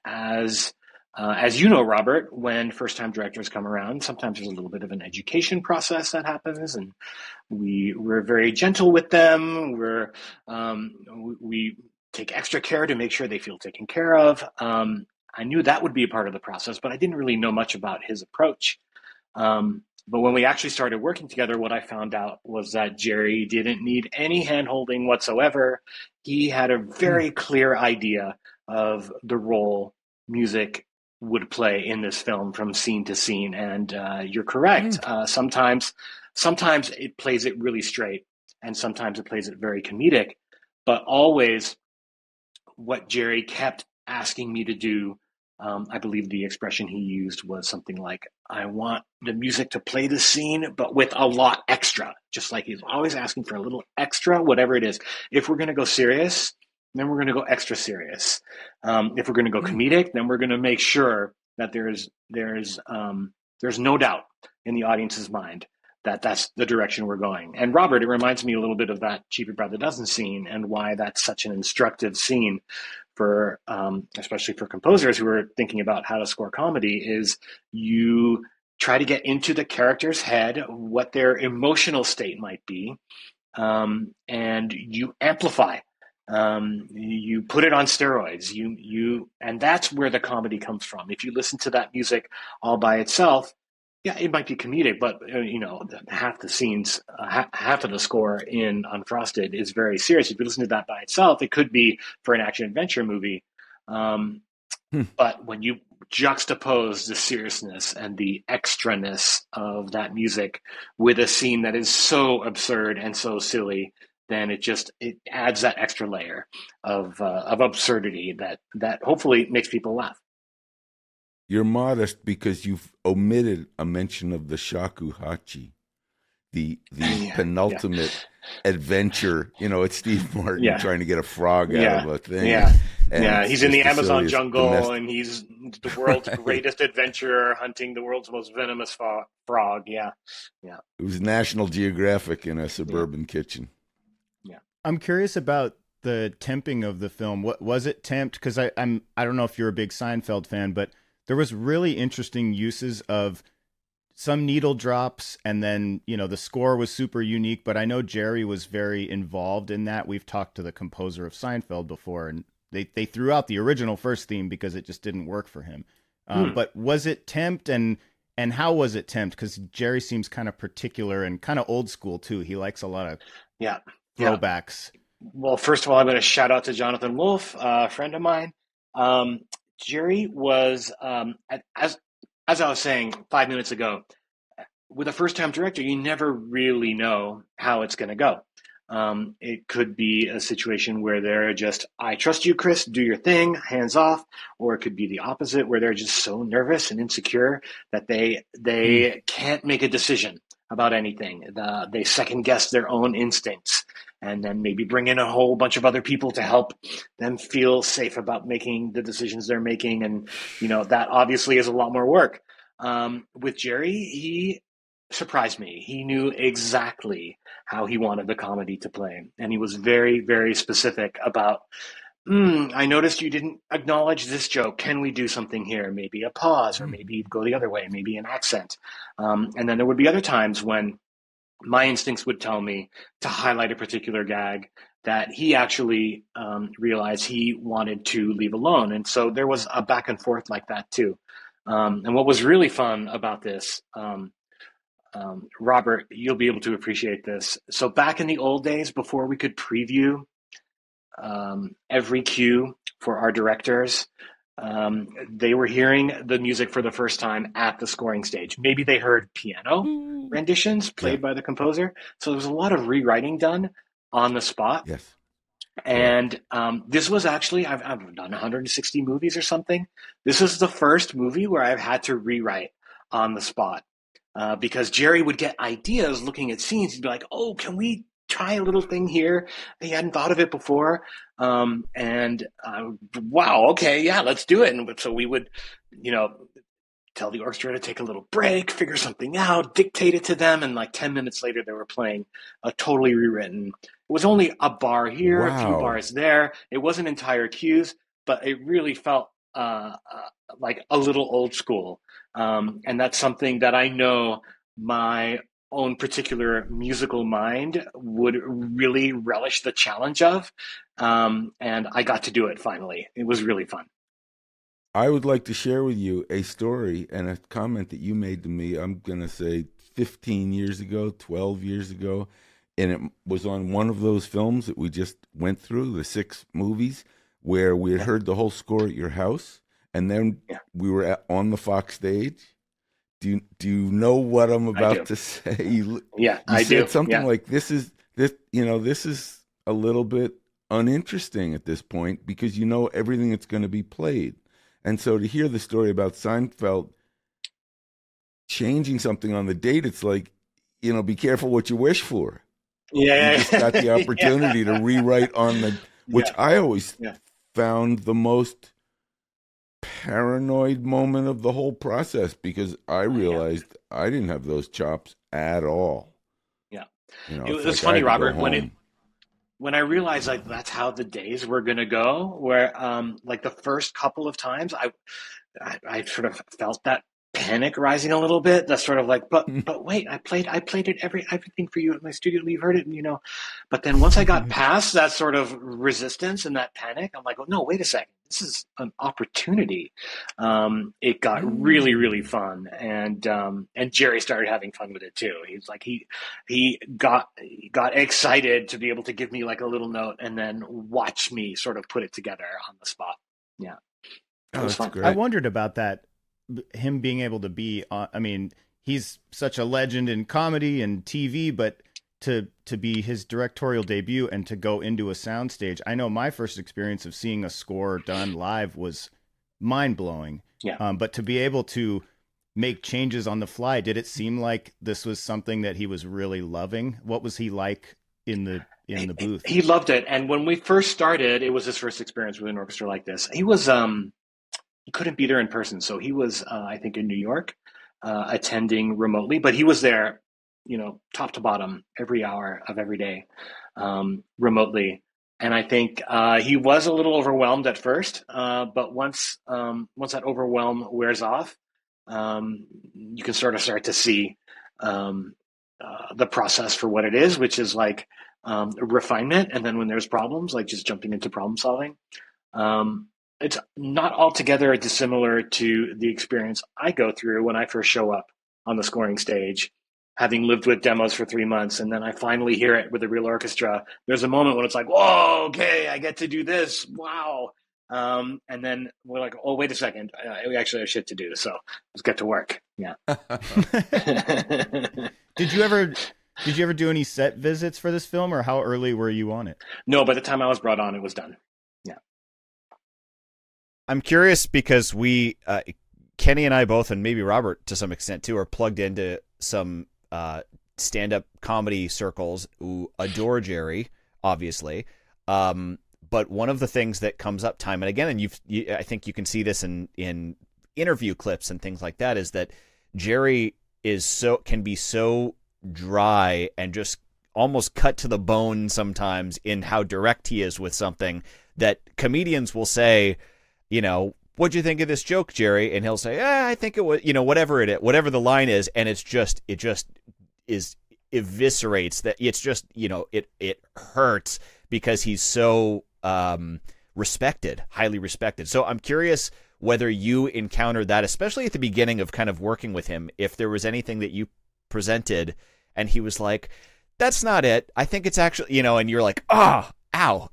as Uh, as you know, Robert, when first-time directors come around, sometimes there's a little bit of an education process that happens, and we we're very gentle with them. We're um, we, we take extra care to make sure they feel taken care of. Um, I knew that would be a part of the process, but I didn't really know much about his approach. Um, but when we actually started working together, what I found out was that Jerry didn't need any hand-holding whatsoever. He had a very clear idea of the role music would play in this film from scene to scene. And uh, you're correct. Uh, sometimes, sometimes it plays it really straight, and sometimes it plays it very comedic. But always, what Jerry kept asking me to do, um, I believe the expression he used was something like, "I want the music to play the scene, but with a lot extra." Just like he's always asking for a little extra, whatever it is. If we're going to go serious, then we're going to go extra serious. Um, if we're going to go comedic, then we're going to make sure that there's there's um, there's no doubt in the audience's mind that that's the direction we're going. And Robert, it reminds me a little bit of that Cheaper by the Dozen scene, and why that's such an instructive scene for, um, especially for composers who are thinking about how to score comedy, is you try to get into the character's head, what their emotional state might be, um, and you amplify. Um, you put it on steroids. You you, and that's where the comedy comes from. If you listen to that music all by itself, yeah, it might be comedic, but uh, you know, half the scenes, uh, ha- half of the score in Unfrosted is very serious. If you listen to that by itself, it could be for an action adventure movie. Um, hmm. But when you juxtapose the seriousness and the extraness of that music with a scene that is so absurd and so silly, then it just it adds that extra layer of uh, of absurdity that that hopefully makes people laugh. You're modest because you've omitted a mention of the shakuhachi, the the yeah, penultimate yeah. adventure. You know, it's Steve Martin yeah. trying to get a frog out yeah. of a thing. Yeah, yeah. He's in the Amazon jungle, domestic. And he's the world's greatest adventurer, hunting the world's most venomous fo- frog. Yeah, yeah. It was National Geographic in a suburban yeah. kitchen. Yeah, I'm curious about the temping of the film. What was it tempt? Because I I'm I don't know if you're a big Seinfeld fan, but there was really interesting uses of some needle drops, and then, you know, the score was super unique, but I know Jerry was very involved in that. We've talked to the composer of Seinfeld before, and they, they threw out the original first theme because it just didn't work for him. Um, hmm. But was it tempt, and and how was it tempt? Because Jerry seems kind of particular and kind of old school too. He likes a lot of yeah throwbacks. Yeah. Well, first of all, I'm going to shout out to Jonathan Wolf, a friend of mine. Um, Jerry was, um, as as I was saying five minutes ago, with a first-time director, you never really know how it's going to go. Um, it could be a situation where they're just, "I trust you, Chris, do your thing, hands off," or it could be the opposite, where they're just so nervous and insecure that they they mm. can't make a decision about anything. The, they second-guess their own instincts, and then maybe bring in a whole bunch of other people to help them feel safe about making the decisions they're making. And, you know, that obviously is a lot more work. Um, with Jerry, he surprised me. He knew exactly how he wanted the comedy to play. And he was very, very specific about, mm, I noticed you didn't acknowledge this joke. Can we do something here? Maybe a pause, or maybe go the other way, maybe an accent. Um, and then there would be other times when my instincts would tell me to highlight a particular gag that he actually um, realized he wanted to leave alone. And so there was a back and forth like that too. Um, and what was really fun about this, um, um, Robert, you'll be able to appreciate this. So back in the old days, before we could preview um, every cue for our directors, Um, they were hearing the music for the first time at the scoring stage. Maybe they heard piano renditions played yeah. by the composer. So there was a lot of rewriting done on the spot. Yes. And um, this was actually, I've, I've done one hundred sixty movies or something. This is the first movie where I've had to rewrite on the spot uh, because Jerry would get ideas looking at scenes. He'd be like, "Oh, can we try a little thing here?" He hadn't thought of it before. Um, and uh, wow, okay, yeah, let's do it. And so we would, you know, tell the orchestra to take a little break, figure something out, dictate it to them. And like ten minutes later, they were playing a totally rewritten. It was only a bar here, wow. a few bars there. It wasn't entire cues, but it really felt uh, uh, like a little old school. Um, and that's something that I know my own particular musical mind would really relish the challenge of. Um, and I got to do it finally. It was really fun. I would like to share with you a story and a comment that you made to me, I'm going to say fifteen years ago, twelve years ago. And it was on one of those films that we just went through, the six movies, where we had heard the whole score at your house. and then Yeah. we were at, on the Fox stage. Do you do you know what I'm about to say? You, Yeah, you I said do. something Yeah. like this is this you know this is a little bit uninteresting at this point because you know everything that's going to be played, and so to hear the story about Seinfeld changing something on the date, it's like, you know, be careful what you wish for. Yeah, You just got the opportunity yeah. to rewrite on the, which Yeah. I always Yeah. found the most paranoid moment of the whole process because I realized I didn't have those chops at all. Yeah. You know, It it's was like I funny, had to go Robert, when it home. when I realized like that's how the days were gonna go, where um like the first couple of times I I, I sort of felt that panic rising a little bit. That's sort of like, but but wait, I played I played it every everything for you at my studio. You've heard it, you know. But then once I got past that sort of resistance and that panic, I'm like, oh no, wait a second, this is an opportunity. Um, it got really really fun, and um, and Jerry started having fun with it too. He's like he he got he got excited to be able to give me like a little note and then watch me sort of put it together on the spot. Yeah. Oh, was that's fun. great. I wondered about that, b- him being able to be on, I mean, he's such a legend in comedy and T V, but to to be his directorial debut and to go into a soundstage. I know my first experience of seeing a score done live was mind-blowing. Yeah. Um, but to be able to make changes on the fly, did it seem like this was something that he was really loving? What was he like in the in the booth? He loved it. And when we first started, it was his first experience with an orchestra like this. He was um he couldn't be there in person, so he was uh, I think in New York uh, attending remotely, but he was there, you know, top to bottom every hour of every day, um, remotely. And I think uh, he was a little overwhelmed at first, uh, but once um, once that overwhelm wears off, um, you can sort of start to see um, uh, the process for what it is, which is like um, refinement. And then when there's problems, like just jumping into problem solving. Um, it's not altogether dissimilar to the experience I go through when I first show up on the scoring stage, having lived with demos for three months, and then I finally hear it with a real orchestra. There's a moment when it's like, whoa, okay, I get to do this. Wow. Um, and then we're like, oh, wait a second. Uh, we actually have shit to do. So let's get to work. Yeah. Did you ever did you ever do any set visits for this film, or how early were you on it? No, by the time I was brought on, it was done. Yeah. I'm curious because we, uh, Kenny and I both, and maybe Robert to some extent too, are plugged into some uh, stand-up comedy circles who adore Jerry, obviously. Um, but one of the things that comes up time and again, and you've, you, I think you can see this in, in interview clips and things like that, is that Jerry is so can be so dry and just almost cut to the bone sometimes in how direct he is with something that comedians will say, you know, what'd you think of this joke, Jerry? And he'll say, eh, I think it was, you know, whatever it is, whatever the line is. And it's just, it just is eviscerates that. It's just, you know, it, it hurts because he's so um, respected, highly respected. So I'm curious whether you encountered that, especially at the beginning of kind of working with him, if there was anything that you presented and he was like, that's not it. I think it's actually, you know, and you're like, oh, ow.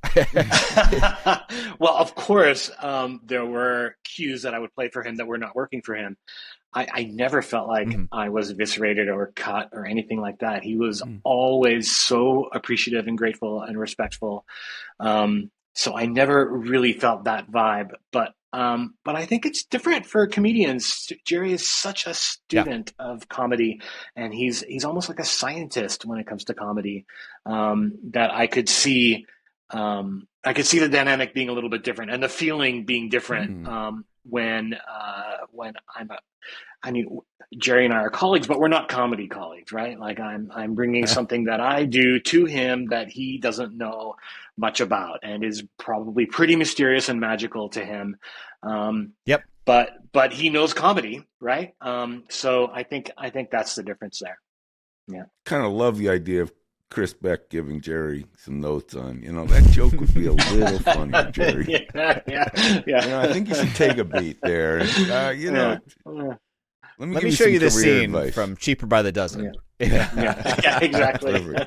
Well, of course, um, there were cues that I would play for him that were not working for him. I, I never felt like mm-hmm. I was eviscerated or cut or anything like that. He was mm. always so appreciative and grateful and respectful. Um, so I never really felt that vibe. But um, but I think it's different for comedians. Jerry is such a student yeah. of comedy, and he's he's almost like a scientist when it comes to comedy. Um, that I could see. Um, I could see the dynamic being a little bit different and the feeling being different mm. um, when uh, when I'm a, I mean, Jerry and I are colleagues, but we're not comedy colleagues, right? Like I'm I'm bringing something that I do to him that he doesn't know much about and is probably pretty mysterious and magical to him. Um, yep. But but he knows comedy, right? Um, so I think I think that's the difference there. Yeah. Kind of love the idea of Chris Beck giving Jerry some notes on, you know, that joke would be a little funny, Jerry. yeah, yeah, yeah. You know, I think you should take a beat there. Uh, you know, yeah. let me, let give me you show some you this scene advice. from Cheaper by the Dozen. Yeah, yeah, yeah, yeah exactly.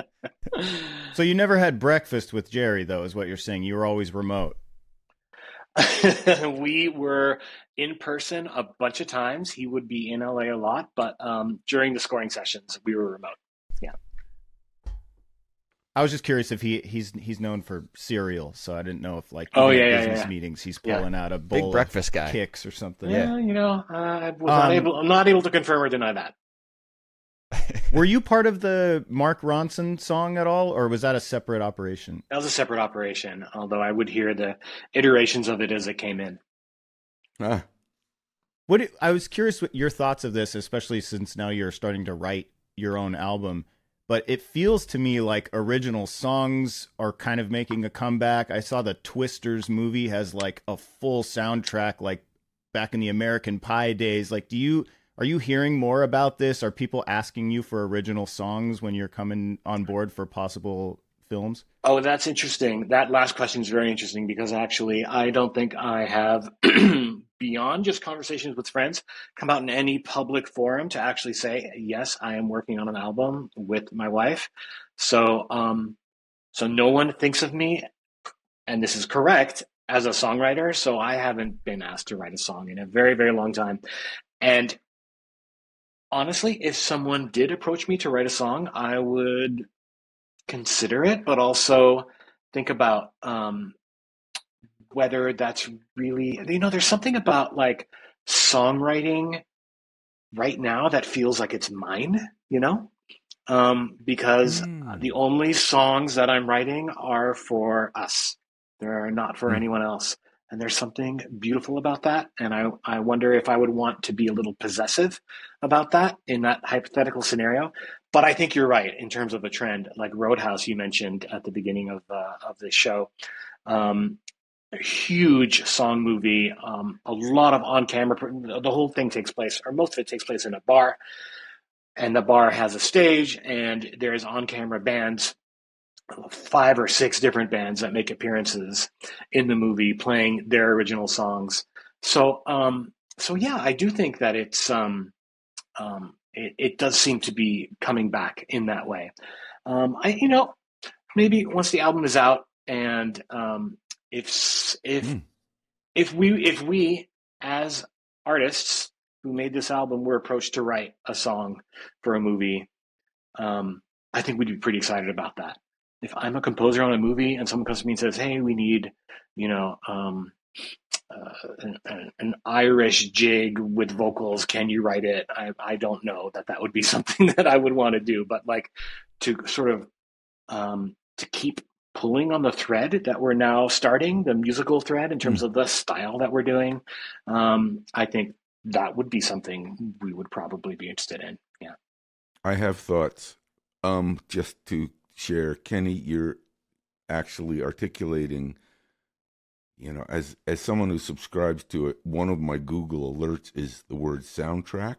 So you never had breakfast with Jerry, though, is what you're saying. You were always remote. We were in person a bunch of times. He would be in L A a lot, but um, during the scoring sessions, we were remote. Yeah. I was just curious if he he's he's known for cereal, so I didn't know if like Oh, even yeah, at yeah, business yeah. meetings he's Yeah. pulling out a bowl Big breakfast of guy. Kicks or something. Yeah, you know, uh, I was not Um, able. I'm not able to confirm or deny that. Were you part of the Mark Ronson song at all, or was that a separate operation? That was a separate operation, although I would hear the iterations of it as it came in. Ah, What do- I was curious what your thoughts of this, especially since now you're starting to write your own album. But it feels to me like original songs are kind of making a comeback. I saw the Twisters movie has like a full soundtrack, like back in the American Pie days. Like, do you are you hearing more about this? Are people asking you for original songs when you're coming on board for possible films? Oh, that's interesting. That last question is very interesting because actually, I don't think I have, beyond just conversations with friends, come out in any public forum to actually say, yes, I am working on an album with my wife. So, um, so no one thinks of me, and this is correct, as a songwriter. So I haven't been asked to write a song in a very, very long time. And honestly, if someone did approach me to write a song, I would consider it, but also think about um, whether that's really, you know, there's something about like songwriting right now that feels like it's mine, you know, um, because Mm. the only songs that I'm writing are for us. They're not for Mm. anyone else. And there's something beautiful about that. And I, I wonder if I would want to be a little possessive about that in that hypothetical scenario. But I think you're right in terms of a trend, like Roadhouse you mentioned at the beginning of uh, of the show. Um, a huge song movie, um, a lot of on-camera. The whole thing takes place, or most of it takes place in a bar, and the bar has a stage, and there's on-camera bands, five or six different bands that make appearances in the movie, playing their original songs. So, um, so yeah, I do think that it's. Um, um, It, it does seem to be coming back in that way. Um, I, you know, maybe once the album is out, and um, if if Mm. if we if we as artists who made this album were approached to write a song for a movie, um, I think we'd be pretty excited about that. If I'm a composer on a movie and someone comes to me and says, "Hey, we need, you know." Um, uh, an, an, an Irish jig with vocals. Can you write it? I, I don't know that that would be something that I would want to do, but like to sort of um, to keep pulling on the thread that we're now starting, the musical thread in terms mm. of the style that we're doing. Um, I think that would be something we would probably be interested in. Yeah. I have thoughts. Um, just to share, Kenny, you're actually articulating. You know, as as someone who subscribes to it, one of my Google alerts is the word soundtrack.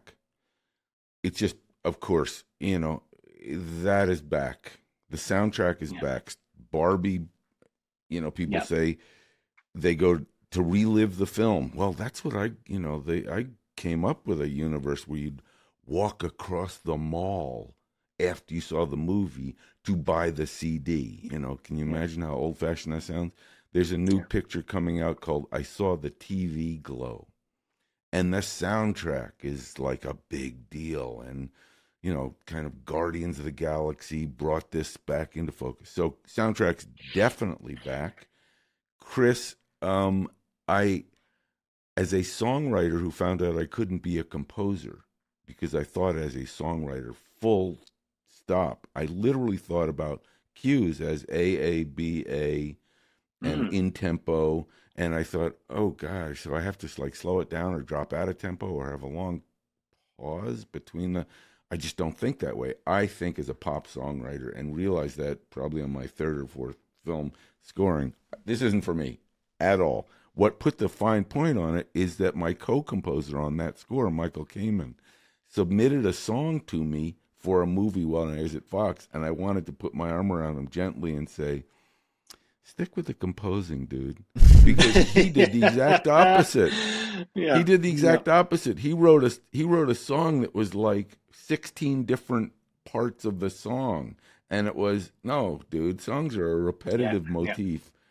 It's just, of course, you know, that is back. The soundtrack is yeah. back. Barbie, you know, people yeah. say they go to relive the film. Well, that's what I, you know, they I came up with a universe where you'd walk across the mall after you saw the movie to buy the C D. You know, can you imagine how old-fashioned that sounds? There's a new picture coming out called I Saw the T V Glow. And the soundtrack is like a big deal. And, you know, kind of Guardians of the Galaxy brought this back into focus. So soundtrack's definitely back. Chris, um, I, as a songwriter who found out I couldn't be a composer because I thought as a songwriter, full stop, I literally thought about cues as A, A, B, A, and mm. in tempo, and I thought, oh gosh, so I have to like slow it down or drop out of tempo or have a long pause between the. I just don't think that way. I think as a pop songwriter, and realize that probably on my third or fourth film scoring, this isn't for me at all. What put the fine point on it is that my co-composer on that score, Michael Kamen, submitted a song to me for a movie while I was at Fox, and I wanted to put my arm around him gently and say, stick with the composing, dude, because he did the exact opposite. Yeah. He did the exact yeah. opposite. He wrote a he wrote a song that was like sixteen different parts of the song, and it was no, dude. Songs are a repetitive yeah. motif.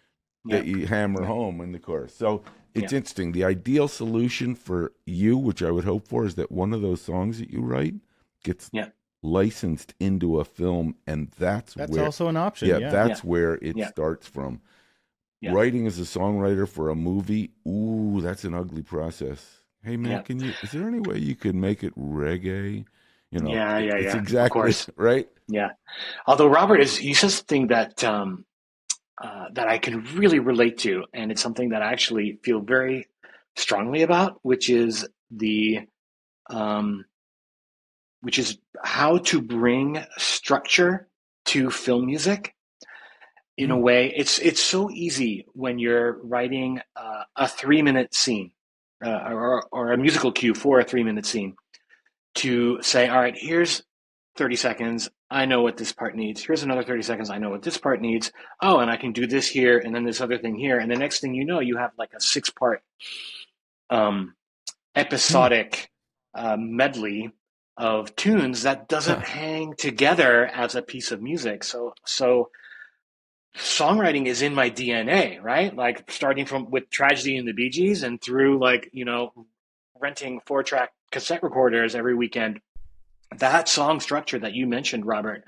that Yeah. you hammer Yeah. home in the chorus. So it's Yeah. interesting. The ideal solution for you, which I would hope for, is that one of those songs that you write gets Yeah. licensed into a film, and that's, That's where also an option. yeah, Yeah. that's Yeah. where it Yeah. starts from. Yeah. Writing as a songwriter for a movie, ooh, that's an ugly process. Hey man, Yeah. can you? Is there any way you could make it reggae? You know, Yeah, yeah, it's yeah, of exactly course. right. Yeah. Although Robert is, you said something that um, uh, that I can really relate to, and it's something that I actually feel very strongly about, which is the um, which is how to bring structure to film music. In a way, it's it's so easy when you're writing uh, a three minute scene uh, or or a musical cue for a three minute scene to say, all right, here's thirty seconds. I know what this part needs. Here's another thirty seconds. I know what this part needs. Oh, and I can do this here and then this other thing here. And the next thing you know, you have like a six part um, episodic uh, medley of tunes that doesn't hang together as a piece of music. So, so songwriting is in my D N A, right? Like starting from with Tragedy and the Bee Gees and through like, you know, renting four track cassette recorders every weekend. That song structure that you mentioned, Robert,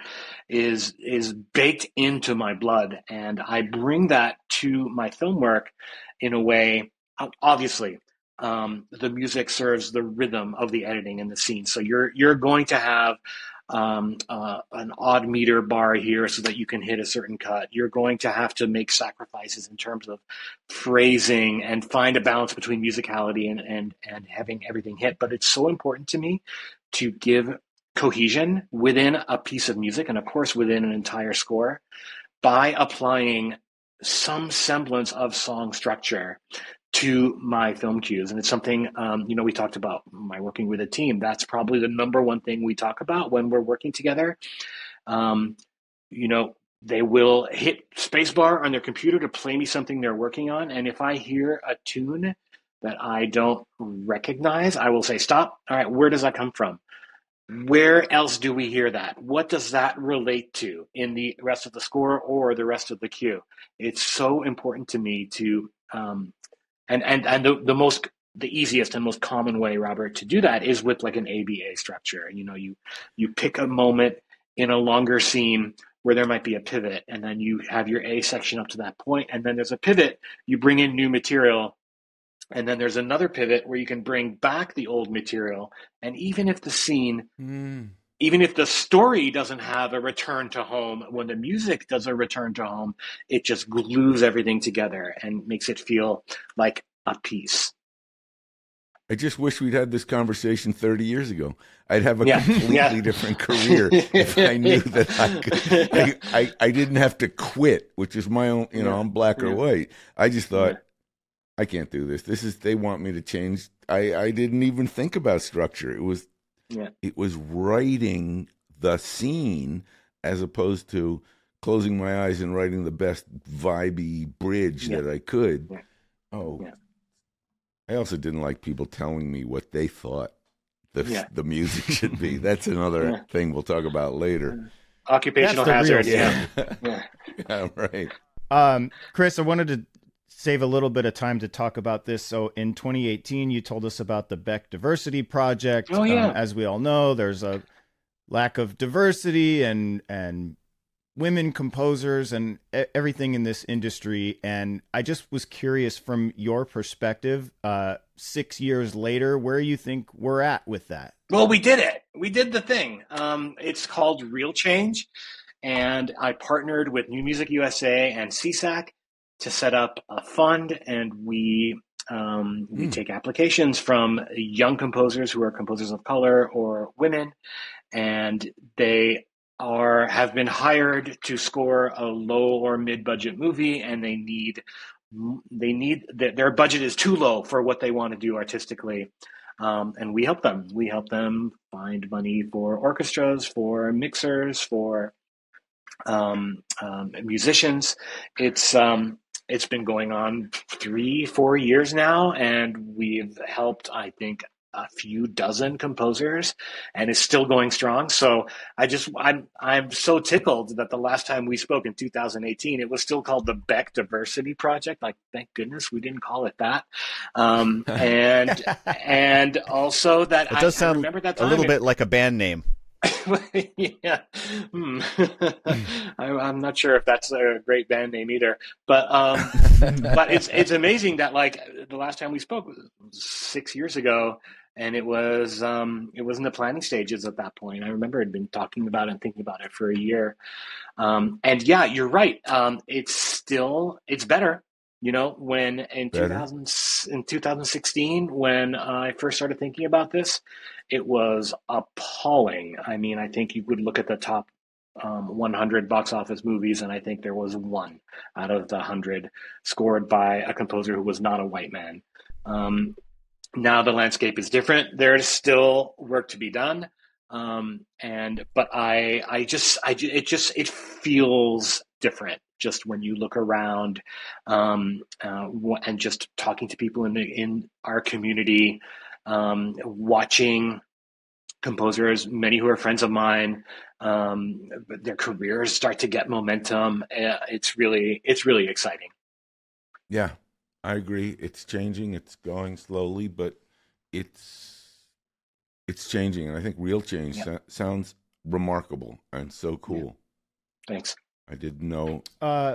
is is baked into my blood, and I bring that to my film work in a way. Obviously, um, the music serves the rhythm of the editing and the scene. So you're you're going to have um, uh, an odd meter bar here so that you can hit a certain cut. You're going to have to make sacrifices in terms of phrasing and find a balance between musicality and and and having everything hit. But it's so important to me to give cohesion within a piece of music, and of course within an entire score, by applying some semblance of song structure to my film cues. And it's something, um, you know, we talked about my working with a team. That's probably the number one thing we talk about when we're working together. Um, you know, they will hit spacebar on their computer to play me something they're working on. And if I hear a tune that I don't recognize, I will say, stop. All right, where does that come from? Where else do we hear that? What does that relate to in the rest of the score or the rest of the cue? It's so important to me to, um, and and and the, the most, the easiest and most common way, Robert, to do that is with like an A B A structure. You know, you you pick a moment in a longer scene where there might be a pivot, and then you have your A section up to that point, and then there's a pivot. You bring in new material. And then there's another pivot where you can bring back the old material. And even if the scene, mm. even if the story doesn't have a return to home, when the music does a return to home, it just glues everything together and makes it feel like a piece. I just wish we'd had this conversation thirty years ago. I'd have a yeah. completely yeah. different career if I knew that I could. I, I, I didn't have to quit, which is my own, you know, yeah. I'm black yeah. or white. I just thought, yeah. I can't do this. This is, they want me to change. I, I didn't even think about structure. It was, yeah. it was writing the scene as opposed to closing my eyes and writing the best vibey bridge yeah. that I could. Yeah. Oh, yeah. I also didn't like people telling me what they thought the yeah. the music should be. That's another yeah. thing we'll talk about later. Occupational hazard. Yeah. yeah. yeah, right. Um, Chris, I wanted to save a little bit of time to talk about this. So in twenty eighteen, you told us about the Beck Diversity Project. Oh, yeah. Um, as we all know, there's a lack of diversity and and women composers and everything in this industry. And I just was curious from your perspective, uh, six years later, where you think we're at with that. Well, we did it. We did the thing. Um, it's called Real Change. And I partnered with New Music U S A and C S A C to set up a fund. And we um, we mm. take applications from young composers who are composers of color or women. And they are have been hired to score a low or mid-budget movie, and they need they need their budget is too low for what they want to do artistically, um, and we help them. We help them find money for orchestras, for mixers, for um, um, musicians. It's um, it's been going on three, four years now, and we've helped, I think, a few dozen composers and is still going strong. So I just, I'm, I'm so tickled that the last time we spoke in two thousand eighteen, it was still called the Beck Diversity Project. Like, thank goodness we didn't call it that. Um, and, and also that it does I, sound I remember that a time. little bit like a band name. yeah. Hmm. I, I'm not sure if that's a great band name either, but, um, but it's, it's amazing that like the last time we spoke was six years ago, and it was, um, it was in the planning stages at that point. I remember I'd been talking about it and thinking about it for a year. Um, and yeah, you're right. Um, it's still, it's better. You know, when in two thousand, in two thousand sixteen, when I first started thinking about this, it was appalling. I mean, I think you would look at the top um, one hundred box office movies, and I think there was one out of the one hundred scored by a composer who was not a white man. Um, now the landscape is different. There's still work to be done. Um, and, but I, I just, I, it just, it feels different just when you look around, um, uh, and just talking to people in the, in our community, um, watching composers, many who are friends of mine, um, their careers start to get momentum. Uh, it's really, it's really exciting. Yeah, I agree. It's changing. It's going slowly, but it's, It's changing, and I think real change yeah. so- sounds remarkable and so cool. Yeah. Thanks. I didn't know. Uh,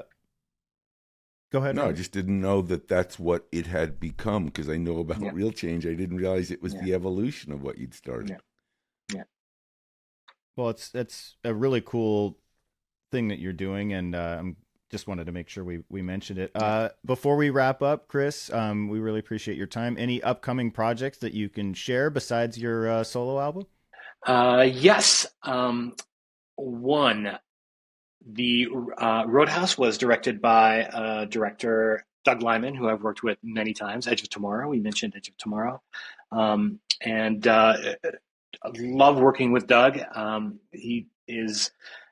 go ahead. No, Robert. I just didn't know that that's what it had become, because I know about yeah. real change. I didn't realize it was yeah. the evolution of what you'd started. Yeah. yeah. Well, it's it's a really cool thing that you're doing, and uh, I'm just wanted to make sure we, we mentioned it. Uh, before we wrap up, Chris, um, we really appreciate your time. Any upcoming projects that you can share besides your uh, solo album? Uh, yes. Um, one, the uh, Roadhouse was directed by uh, director Doug Liman, who I've worked with many times. Edge of Tomorrow. We mentioned Edge of Tomorrow. Um, and uh, I love working with Doug. Um, he is...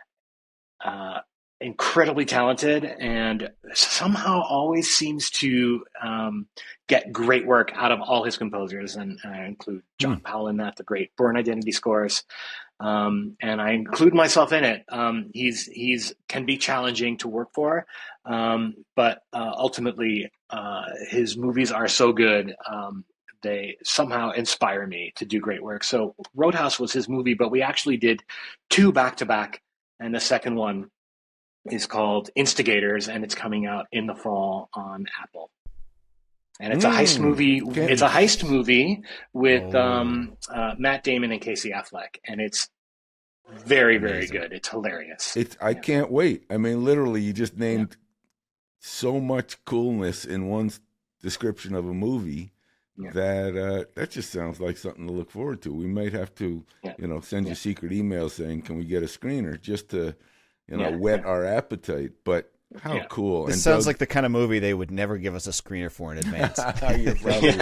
Uh, incredibly talented and somehow always seems to um, get great work out of all his composers. And I include John mm. Powell in that, the great Bourne Identity scores. Um, and I include myself in it. Um, he's, he's can be challenging to work for, um, but uh, ultimately uh, his movies are so good. Um, they somehow inspire me to do great work. So Roadhouse was his movie, but we actually did two back to back. And the second one is called Instigators, and it's coming out in the fall on Apple. And it's mm, a heist movie. Okay. It's a heist movie with oh. um, uh, Matt Damon and Casey Affleck, and it's very, very Amazing. good. It's hilarious. It's. I yeah. can't wait. I mean, literally, you just named yeah. so much coolness in one description of a movie yeah. that uh, that just sounds like something to look forward to. We might have to, yeah. you know, send yeah. you secret emails saying, "Can we get a screener?" Just to you know, yeah, whet yeah. our appetite, but how yeah. cool. This and sounds Doug... like the kind of movie they would never give us a screener for in advance. You're probably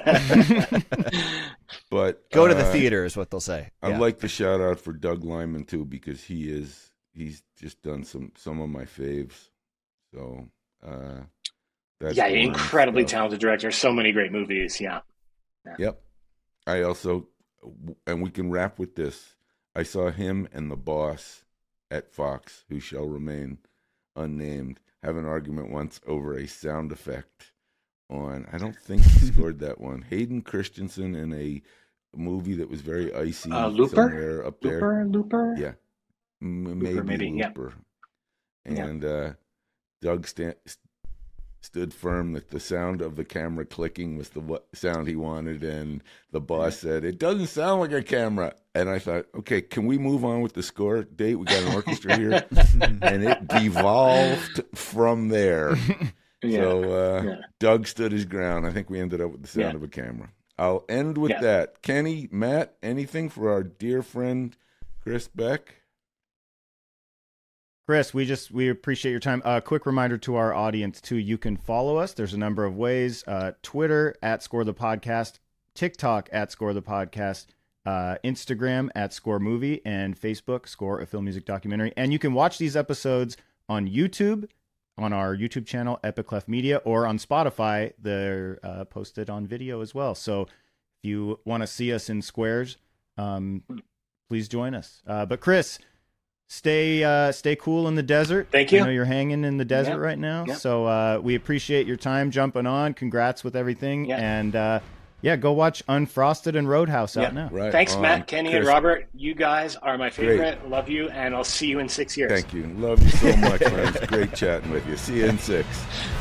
right. But go to uh, the theater is what they'll say. I'd yeah. like to shout out for Doug Liman too, because he is, he's just done some, some of my faves. So, uh, that's yeah, incredibly stuff. talented director. So many great movies. Yeah. yeah. Yep. I also, and we can wrap with this. I saw him and the boss at Fox, who shall remain unnamed, have an argument once over a sound effect on, I don't think he scored that one, Hayden Christensen in a movie that was very icy uh, Looper? somewhere up there. Looper? Looper? Yeah. M- Looper, maybe, maybe Looper. Yeah. And uh, Doug st- stood firm that the sound of the camera clicking was the w- sound he wanted, and the boss said, it doesn't sound like a camera. And I thought, okay, can we move on with the score date? We got an orchestra here. And it devolved from there. Yeah, so uh, yeah. Doug stood his ground. I think we ended up with the sound yeah. of a camera. I'll end with yeah. that. Kenny, Matt, anything for our dear friend Chris Beck? Chris, we just we appreciate your time. A uh, quick reminder to our audience, too, you can follow us. There's a number of ways. Uh, Twitter, at Score the Podcast. TikTok, at Score the Podcast. Uh, Instagram at Score Movie, and Facebook, Score a Film Music Documentary. And you can watch these episodes on YouTube, on our YouTube channel, Epiclef Media, or on Spotify. They're uh, posted on video as well. So if you want to see us in squares, um, please join us. Uh, but Chris, stay uh, stay cool in the desert. Thank you. I know you're hanging in the desert Yep. right now, Yep. so uh, we appreciate your time jumping on. Congrats with everything, Yep. and uh, yeah, go watch Unfrosted and Roadhouse out Yep. now. Right Thanks, on. Matt, Kenny, Chris, and Robert. You guys are my favorite. Love you, and I'll see you in six years. Thank you. Love you so much, man. It's great chatting with you. See you in six.